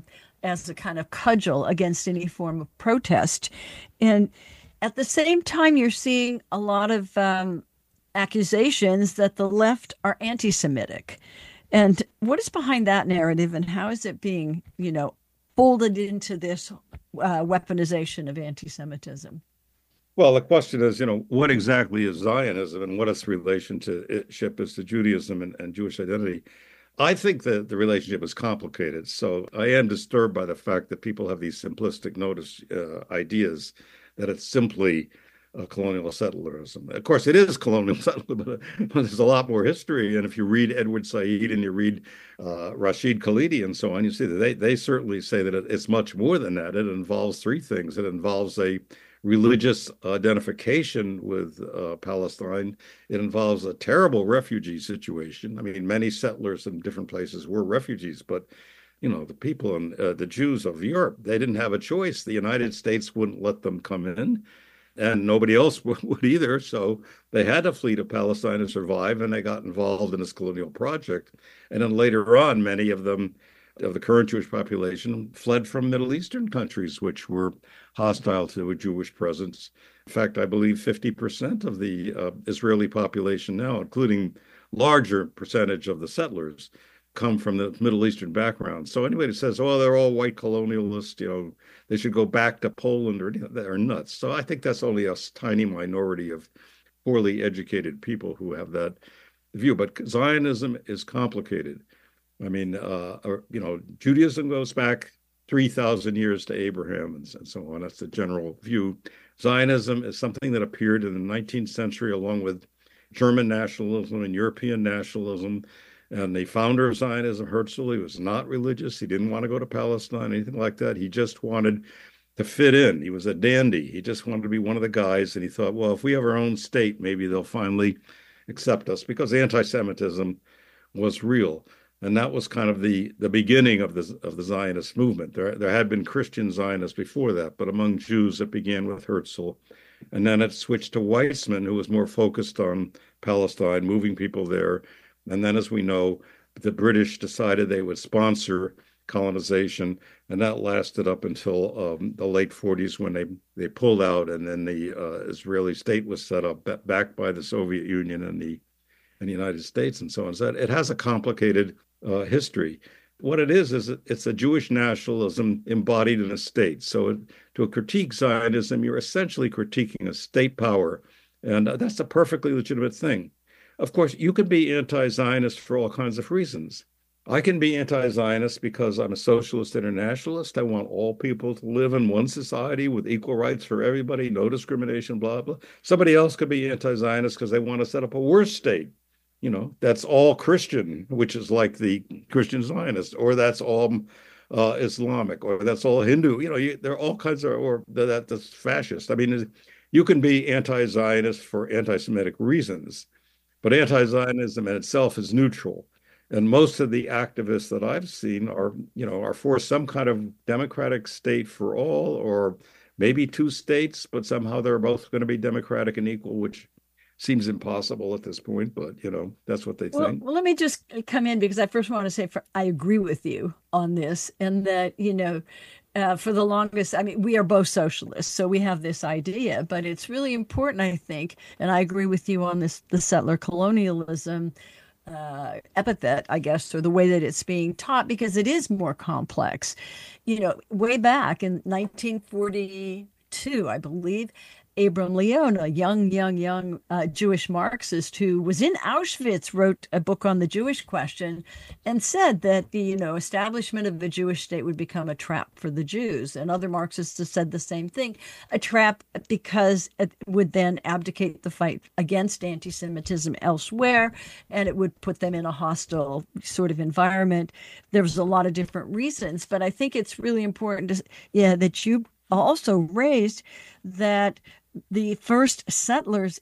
S4: as a kind of cudgel against any form of protest. And at the same time, you're seeing a lot of um, accusations that the left are anti-Semitic. And what is behind that narrative, and how is it being, you know, folded into this uh, weaponization of anti-Semitism?
S5: Well, the question is, you know, what exactly is Zionism and what its relationship is to Judaism and, and Jewish identity? I think that the relationship is complicated. So I am disturbed by the fact that people have these simplistic notice uh, ideas that it's simply uh, colonial settlerism. Of course, it is colonial settlement, but, but there's a lot more history. And if you read Edward Said and you read uh, Rashid Khalidi and so on, you see that they, they certainly say that it, it's much more than that. It involves three things. It involves a religious identification with uh, Palestine. It involves a terrible refugee situation. I mean, many settlers in different places were refugees, but you know, the people and uh, the Jews of Europe, they didn't have a choice. The United States wouldn't let them come in, and nobody else would either. So they had to flee to Palestine to survive, and they got involved in this colonial project. And then later on, many of them, of the current Jewish population, fled from Middle Eastern countries, which were hostile to a Jewish presence. In fact, I believe fifty percent of the uh, Israeli population now, including larger percentage of the settlers, come from the Middle Eastern background. So anybody who says, oh, they're all white colonialists, you know, they should go back to Poland, or they're nuts. So I think that's only a tiny minority of poorly educated people who have that view. But Zionism is complicated. I mean, uh, or, you know, Judaism goes back three thousand years to Abraham and, and so on. That's the general view. Zionism is something that appeared in the nineteenth century along with German nationalism and European nationalism. And the founder of Zionism, Herzl, he was not religious. He didn't want to go to Palestine, anything like that. He just wanted to fit in. He was a dandy. He just wanted to be one of the guys. And he thought, well, if we have our own state, maybe they'll finally accept us, because anti-Semitism was real. And that was kind of the, the beginning of the, of the Zionist movement. There, there had been Christian Zionists before that, but among Jews, it began with Herzl. And then it switched to Weizmann, who was more focused on Palestine, moving people there. And then, as we know, the British decided they would sponsor colonization, and that lasted up until um, the late forties when they, they pulled out, and then the uh, Israeli state was set up, backed by the Soviet Union and the, and the United States and so on. So it has a complicated uh, history. What it is, is it's a Jewish nationalism embodied in a state. So it, to critique Zionism, you're essentially critiquing a state power, and that's a perfectly legitimate thing. Of course, you can be anti-Zionist for all kinds of reasons. I can be anti-Zionist because I'm a socialist internationalist. I want all people to live in one society with equal rights for everybody, no discrimination, blah, blah. Somebody else could be anti-Zionist because they want to set up a worse state. You know, that's all Christian, which is like the Christian Zionist, or that's all uh, Islamic, or that's all Hindu. You know, you, there are all kinds of, or that that's fascist. I mean, you can be anti-Zionist for anti-Semitic reasons. But anti-Zionism in itself is neutral. And most of the activists that I've seen are, you know, are for some kind of democratic state for all, or maybe two states, but somehow they're both going to be democratic and equal, which seems impossible at this point. But, you know, that's what they
S4: well,
S5: think.
S4: Well, let me just come in, because I first want to say for, I agree with you on this, and that, you know, Uh, for the longest, I mean, we are both socialists, so we have this idea, but it's really important, I think, and I agree with you on this, the settler colonialism uh, epithet, I guess, or the way that it's being taught, because it is more complex. You know, way back in nineteen forty-two, I believe, Abram Leon, a young, young, young uh, Jewish Marxist who was in Auschwitz, wrote a book on the Jewish question and said that the, you know, establishment of the Jewish state would become a trap for the Jews. And other Marxists have said the same thing, a trap because it would then abdicate the fight against anti-Semitism elsewhere, and it would put them in a hostile sort of environment. There was a lot of different reasons, but I think it's really important to, yeah, that you also raised that the first settlers in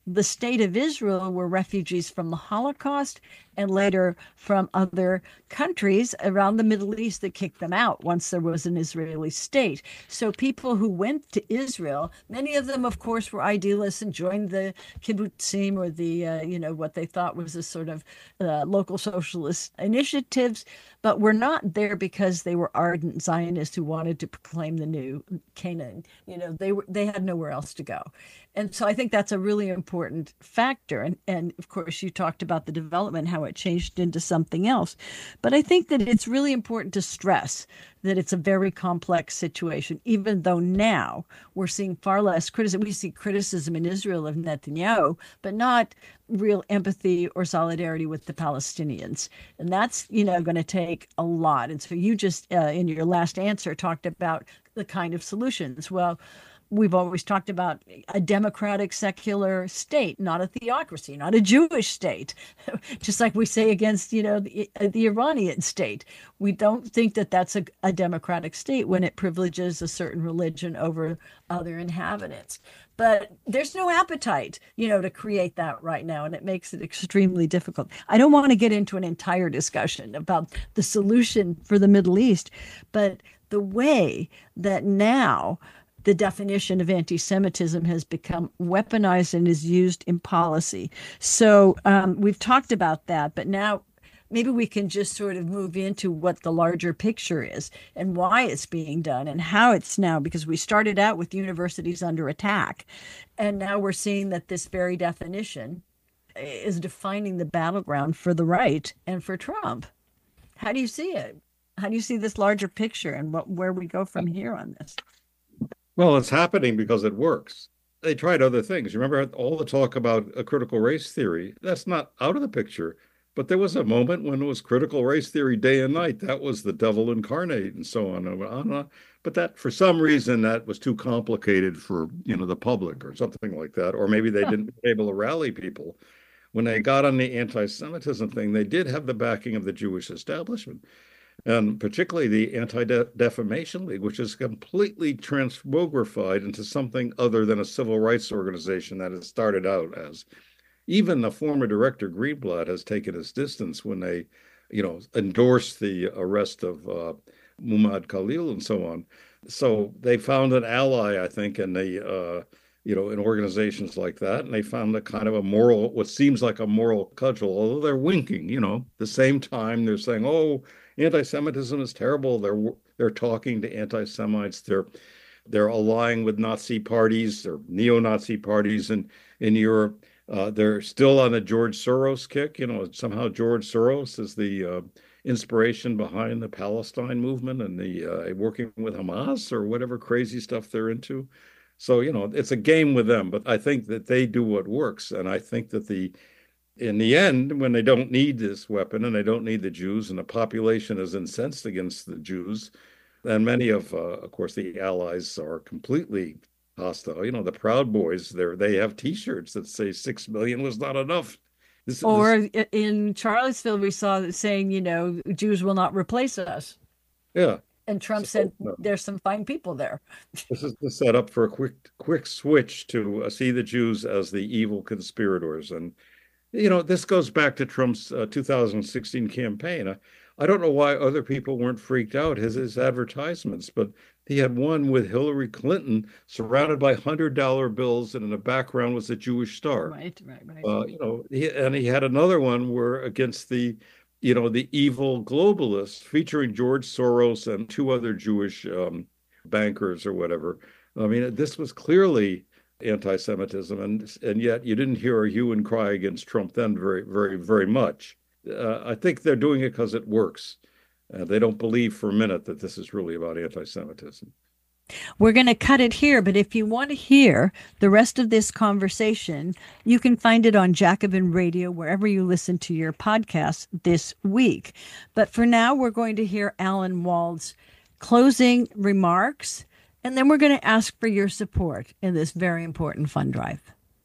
S4: the state of Israel were refugees from the Holocaust and later from other countries around the Middle East that kicked them out once there was an Israeli state. So people who went to Israel, many of them, of course, were idealists and joined the kibbutzim or the, uh, you know, what they thought was a sort of uh, local socialist initiatives, but were not there because they were ardent Zionists who wanted to proclaim the new Canaan. You know, they were they had nowhere else to go. And so I think that's a really important factor. And, and of course, you talked about the development, how it changed into something else. But I think that it's really important to stress that it's a very complex situation, even though now we're seeing far less criticism. We see criticism in Israel of Netanyahu, but not real empathy or solidarity with the Palestinians. And that's, you know, going to take a lot. And so you just, uh, in your last answer, talked about the kind of solutions. Well, we've always talked about a democratic secular state, not a theocracy, not a Jewish state, just like we say against, you know, the, the Iranian state. We don't think that that's a, a democratic state when it privileges a certain religion over other inhabitants. But there's no appetite, you know, to create that right now, and it makes it extremely difficult. I don't want to get into an entire discussion about the solution for the Middle East, but the way that now the definition of anti-Semitism has become weaponized and is used in policy. So um, we've talked about that, but now maybe we can just sort of move into what the larger picture is and why it's being done and how it's now, because we started out with universities under attack, and now we're seeing that this very definition is defining the battleground for the right and for Trump. How do you see it? How do you see this larger picture and what, where we go from here on this?
S5: Well, it's happening because it works. They tried other things. You remember all the talk about a critical race theory? That's not out of the picture. But there was a moment when it was critical race theory day and night. That was the devil incarnate and so on and on. But that, for some reason, that was too complicated for, you know, the public or something like that. Or maybe they didn't be able to rally people. When they got on the anti-Semitism thing, they did have the backing of the Jewish establishment. And particularly the Anti-Defamation League, which is completely transmogrified into something other than a civil rights organization that it started out as. Even the former director Greenblatt has taken his distance when they, you know, endorsed the arrest of uh, Muhammad Khalil and so on. So they found an ally, I think, in the, uh, you know, in organizations like that, and they found a kind of a moral, what seems like a moral cudgel, although they're winking, you know, the same time they're saying, oh, anti-Semitism is terrible. They're they're talking to anti-Semites. They're they're allying with Nazi parties or neo-Nazi parties in in Europe. Uh, they're still on the George Soros kick. You know, somehow George Soros is the uh, inspiration behind the Palestine movement and the uh, working with Hamas or whatever crazy stuff they're into. So, you know, it's a game with them. But I think that they do what works, and I think that the in the end, when they don't need this weapon and they don't need the Jews and the population is incensed against the Jews, and many of, uh, of course, the allies are completely hostile. You know, the Proud Boys, they they have T-shirts that say six million was not enough. This,
S4: or
S5: this,
S4: in Charlottesville, we saw it saying, you know, Jews will not replace us.
S5: Yeah.
S4: And Trump
S5: so,
S4: said,
S5: no.
S4: there's some fine people there.
S5: This is the setup for a quick, quick switch to uh, see the Jews as the evil conspirators. And you know, this goes back to Trump's uh, two thousand sixteen campaign. I, I don't know why other people weren't freaked out, his, his advertisements, but he had one with Hillary Clinton surrounded by one hundred dollar bills, and in the background was a Jewish star.
S4: Right, right, right.
S5: Uh, you know, he, and he had another one where against the, you know, the evil globalists featuring George Soros and two other Jewish um, bankers or whatever. I mean, this was clearly anti-Semitism, and and yet you didn't hear a hue and cry against Trump then very, very, very much. Uh, I think they're doing it because it works. Uh, they don't believe for a minute that this is really about anti-Semitism.
S4: We're going to cut it here, but if you want to hear the rest of this conversation, you can find it on Jacobin Radio, wherever you listen to your podcasts this week. But for now, we're going to hear Alan Wald's closing remarks. And then we're going to ask for your support in this very important fund drive.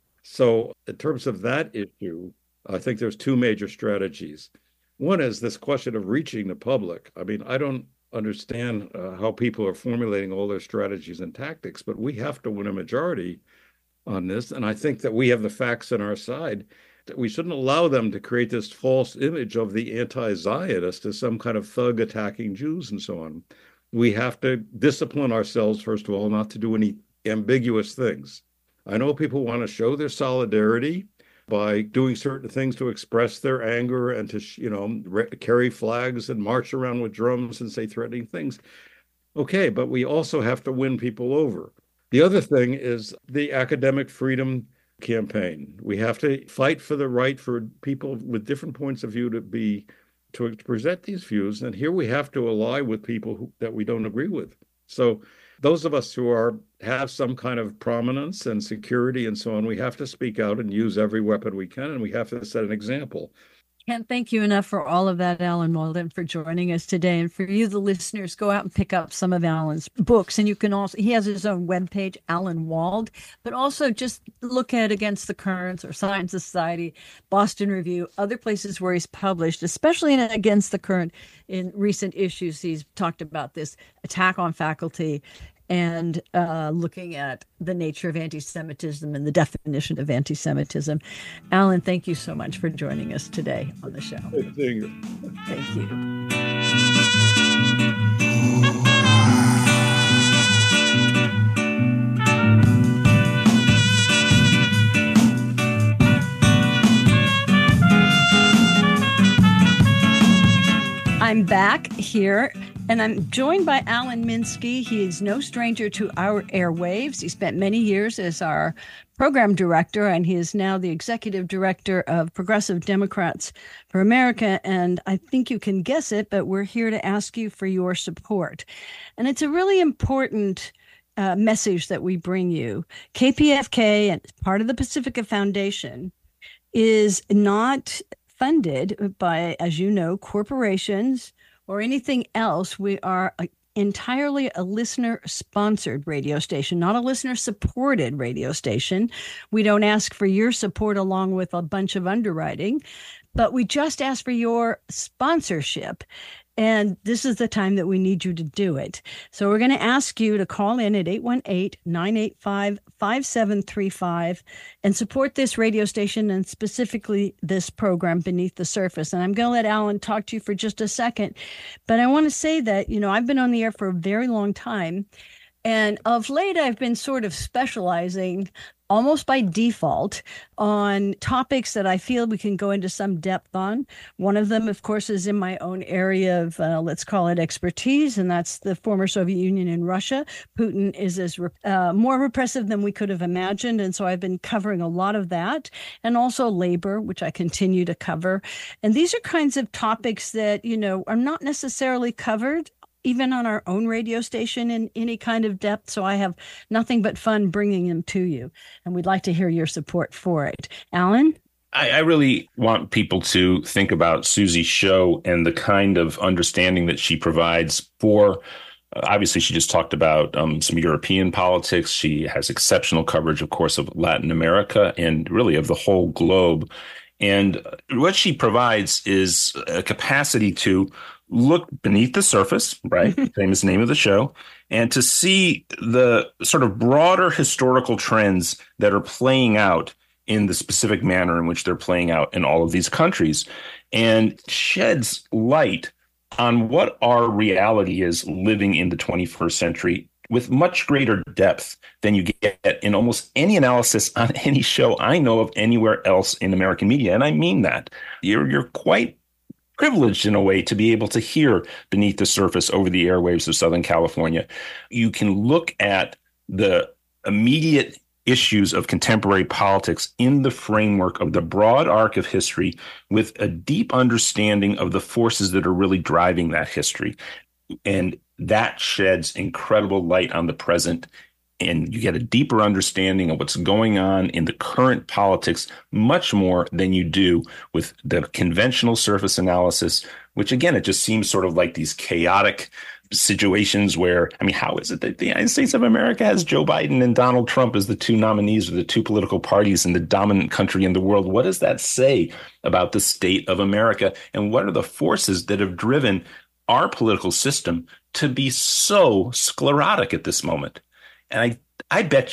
S5: So in terms of that issue, I think there's two major strategies. One is this question of reaching the public. I mean, I don't understand uh, how people are formulating all their strategies and tactics, but we have to win a majority on this. And I think that we have the facts on our side, that we shouldn't allow them to create this false image of the anti-Zionist as some kind of thug attacking Jews and so on. We have to discipline ourselves, first of all, not to do any ambiguous things. I know people want to show their solidarity by doing certain things to express their anger and to, you know, re- carry flags and march around with drums and say threatening things. Okay, but we also have to win people over. The other thing is the academic freedom campaign. We have to fight for the right for people with different points of view to be to present these views. And here we have to ally with people who, that we don't agree with. So those of us who are have some kind of prominence and security and so on, we have to speak out and use every weapon we can, and we have to set an example.
S4: Can't thank you enough for all of that, Alan Walden, for joining us today. And for you, the listeners, go out and pick up some of Alan's books. And you can also, he has his own webpage, Alan Wald, but also just look at Against the Currents or Science Society, Boston Review, other places where he's published, especially in Against the Current. In recent issues, he's talked about this attack on faculty and uh, looking at the nature of anti-Semitism and the definition of anti-Semitism. Alan, thank you so much for joining us today on the show.
S5: Thank you.
S4: Thank you. I'm back here, and I'm joined by Alan Minsky. He is no stranger to our airwaves. He spent many years as our program director, and he is now the executive director of Progressive Democrats for America. And I think you can guess it, but we're here to ask you for your support. And it's a really important uh, message that we bring you. K P F K, and part of the Pacifica Foundation, is not funded by, as you know, corporations or anything else. We are a, entirely a listener-sponsored radio station, not a listener-supported radio station. We don't ask for your support along with a bunch of underwriting, but we just ask for your sponsorship. And this is the time that we need you to do it. So we're going to ask you to call in at eight one eight, nine eight five, five seven three five and support this radio station and specifically this program, Beneath the Surface. And I'm going to let Alan talk to you for just a second. But I want to say that, you know, I've been on the air for a very long time. And of late, I've been sort of specializing almost by default on topics that I feel we can go into some depth on. One of them, of course, is in my own area of, uh, let's call it expertise, and that's the former Soviet Union and Russia. Putin is as uh, more repressive than we could have imagined, and so I've been covering a lot of that, and also labor, which I continue to cover. And these are kinds of topics that, you know, are not necessarily covered even on our own radio station in any kind of depth. So I have nothing but fun bringing them to you. And we'd like to hear your support for it. Alan?
S6: I, I really want people to think about Susie's show and the kind of understanding that she provides for, uh, obviously, she just talked about um, some European politics. She has exceptional coverage, of course, of Latin America and really of the whole globe. And what she provides is a capacity to look beneath the surface, right? Famous name of the show, and to see the sort of broader historical trends that are playing out in the specific manner in which they're playing out in all of these countries, and sheds light on what our reality is living in the twenty-first century with much greater depth than you get in almost any analysis on any show I know of anywhere else in American media. And I mean that. You're, you're quite privileged in a way to be able to hear Beneath the Surface over the airwaves of Southern California. You can look at the immediate issues of contemporary politics in the framework of the broad arc of history with a deep understanding of the forces that are really driving that history. And that sheds incredible light on the present. And you get a deeper understanding of what's going on in the current politics, much more than you do with the conventional surface analysis, which, again, it just seems sort of like these chaotic situations where, I mean, how is it that the United States of America has Joe Biden and Donald Trump as the two nominees of the two political parties in the dominant country in the world? What does that say about the state of America? And what are the forces that have driven our political system to be so sclerotic at this moment? And I, I bet you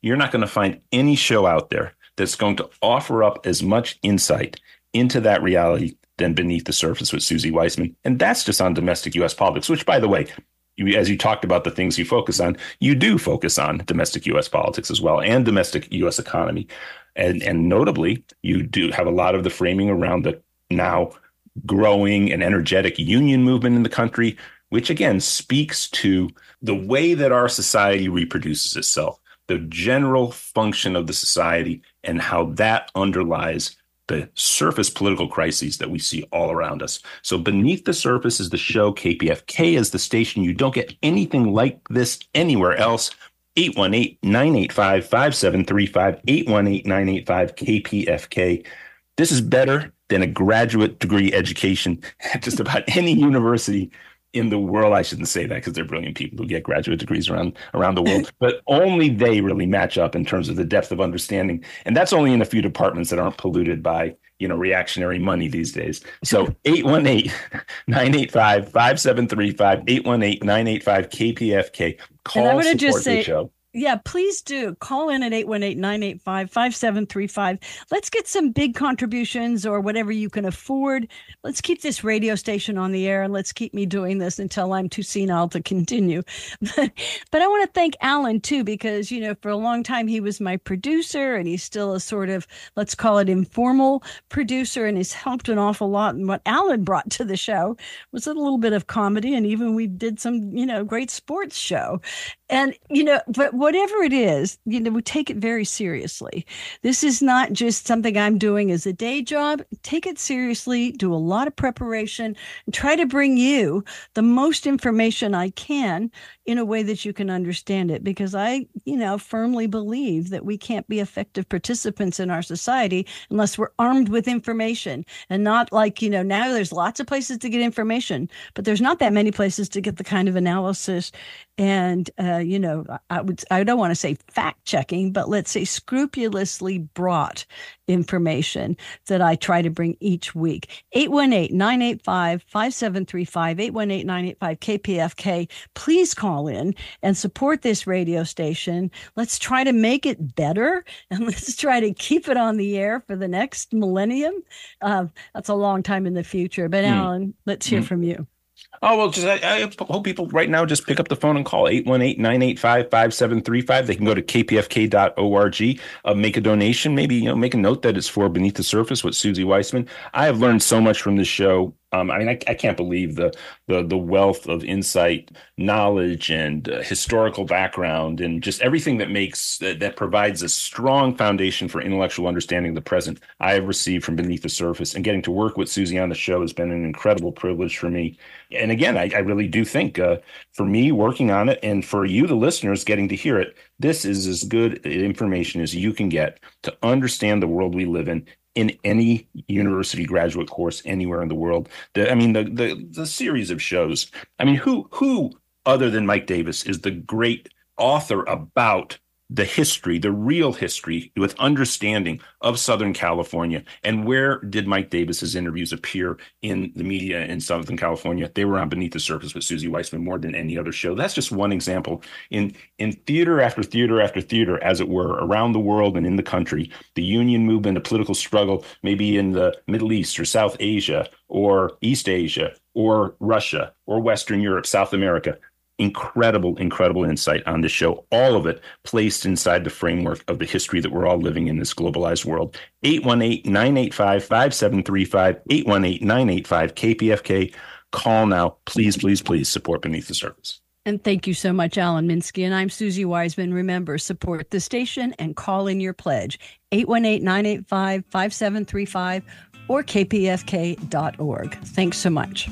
S6: You're not going to find any show out there that's going to offer up as much insight into that reality than Beneath the Surface with Susie Weissman. And that's just on domestic U S politics, which, by the way, you, as you talked about the things you focus on, you do focus on domestic U S politics as well and domestic U S economy. And, and notably, you do have a lot of the framing around the now growing and energetic union movement in the country, which again speaks to the way that our society reproduces itself, the general function of the society, and how that underlies the surface political crises that we see all around us. So Beneath the Surface is the show. K P F K is the station. You don't get anything like this anywhere else. eight one eight, nine eight five, five seven three five, eight one eight, nine eight five, K P F K. This is better than a graduate degree education at just about any university in the world. I shouldn't say that because they're brilliant people who get graduate degrees around around the world, but only they really match up in terms of the depth of understanding. And that's only in a few departments that aren't polluted by, you know, reactionary money these days. So eight one eight, nine eight five, five seven three five, eight one eight, nine eight five, K P F K. Call,
S4: and I want to
S6: support
S4: just say,
S6: the show.
S4: Yeah, please do. Call in at eight one eight, nine eight five, five seven three five. Let's get some big contributions or whatever you can afford. Let's keep this radio station on the air and let's keep me doing this until I'm too senile to continue. But, but I want to thank Alan, too, because, you know, for a long time he was my producer and he's still a sort of, let's call it informal producer, and he's helped an awful lot. And what Alan brought to the show was a little bit of comedy, and even we did some, you know, great sports show. And, you know, but whatever it is, you know, we take it very seriously. This is not just something I'm doing as a day job. Take it seriously, do a lot of preparation, and try to bring you the most information I can in a way that you can understand it. Because I, you know, firmly believe that we can't be effective participants in our society unless we're armed with information, and not like, you know, now there's lots of places to get information, but there's not that many places to get the kind of analysis and, uh, you know, I would, I don't want to say fact checking, but let's say scrupulously brought information that I try to bring each week. eight one eight, nine eight five, five seven three five, eight one eight, nine eight five, K P F K. Please call in and support this radio station. Let's try to make it better, and let's try to keep it on the air for the next millennium. Uh, that's a long time in the future. But mm. Alan, let's hear mm. from you.
S6: Oh, well, just I, I hope people right now just pick up the phone and call eight one eight, nine eight five, five seven three five. They can go to k p f k dot org, uh, make a donation, maybe, you know, make a note that it's for Beneath the Surface with Susie Weissman. I have learned so much from this show. Um, I mean, I, I can't believe the, the the wealth of insight, knowledge, and uh, historical background, and just everything that makes that, that provides a strong foundation for intellectual understanding of the present I have received from Beneath the Surface. And getting to work with Susie on the show has been an incredible privilege for me. And again, I, I really do think uh, for me working on it, and for you, the listeners, getting to hear it, this is as good information as you can get to understand the world we live in. In any university graduate course anywhere in the world. The, I mean, the, the the series of shows. I mean, who who other than Mike Davis is the great author about the history, the real history with understanding of Southern California? And where did Mike Davis's interviews appear in the media in Southern California? They were on Beneath the Surface with Susie Weissman more than any other show. That's just one example. In in theater after theater after theater, as it were, around the world and in the country, the union movement, the political struggle, maybe in the Middle East or South Asia or East Asia or Russia or Western Europe, South America. Incredible, incredible insight on this show. All of it placed inside the framework of the history that we're all living in this globalized world. eight one eight, nine eight five, five seven three five, eight one eight, nine eight five, K P F K. Call now. Please, please, please support Beneath the Surface.
S4: And thank you so much, Alan Minsky. And I'm Susie Weissman. Remember, support the station and call in your pledge. eight one eight, nine eight five, five seven three five or k p f k dot org. Thanks so much.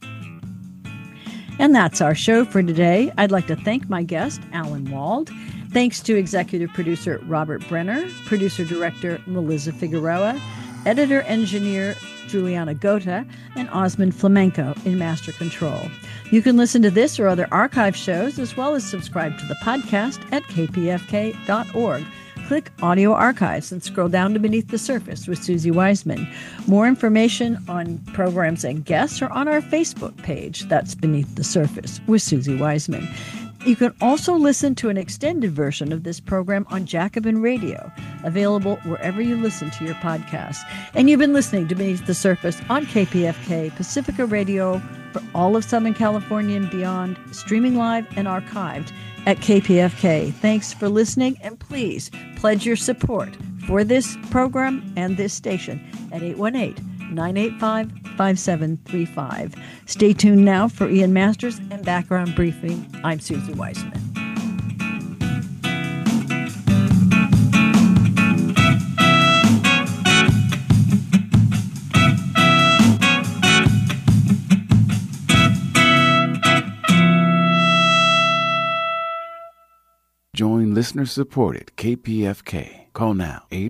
S4: And that's our show for today. I'd like to thank my guest, Alan Wald. Thanks to executive producer Robert Brenner, producer-director Melissa Figueroa, editor-engineer Juliana Gota, and Osmond Flamenco in Master Control. You can listen to this or other archive shows, as well as subscribe to the podcast at k p f k dot org. Click Audio Archives and scroll down to Beneath the Surface with Susie Weissman. More information on programs and guests are on our Facebook page. That's Beneath the Surface with Susie Weissman. You can also listen to an extended version of this program on Jacobin Radio, available wherever you listen to your podcasts. And you've been listening to Beneath the Surface on K P F K Pacifica Radio for all of Southern California and beyond, streaming live and archived at K P F K. Thanks for listening, and please pledge your support for this program and this station at eight one eight, nine eight five, five seven three five. Stay tuned now for Ian Masters and Background Briefing. I'm Susie Wiseman.
S2: Join listener-supported K P F K. Call now eight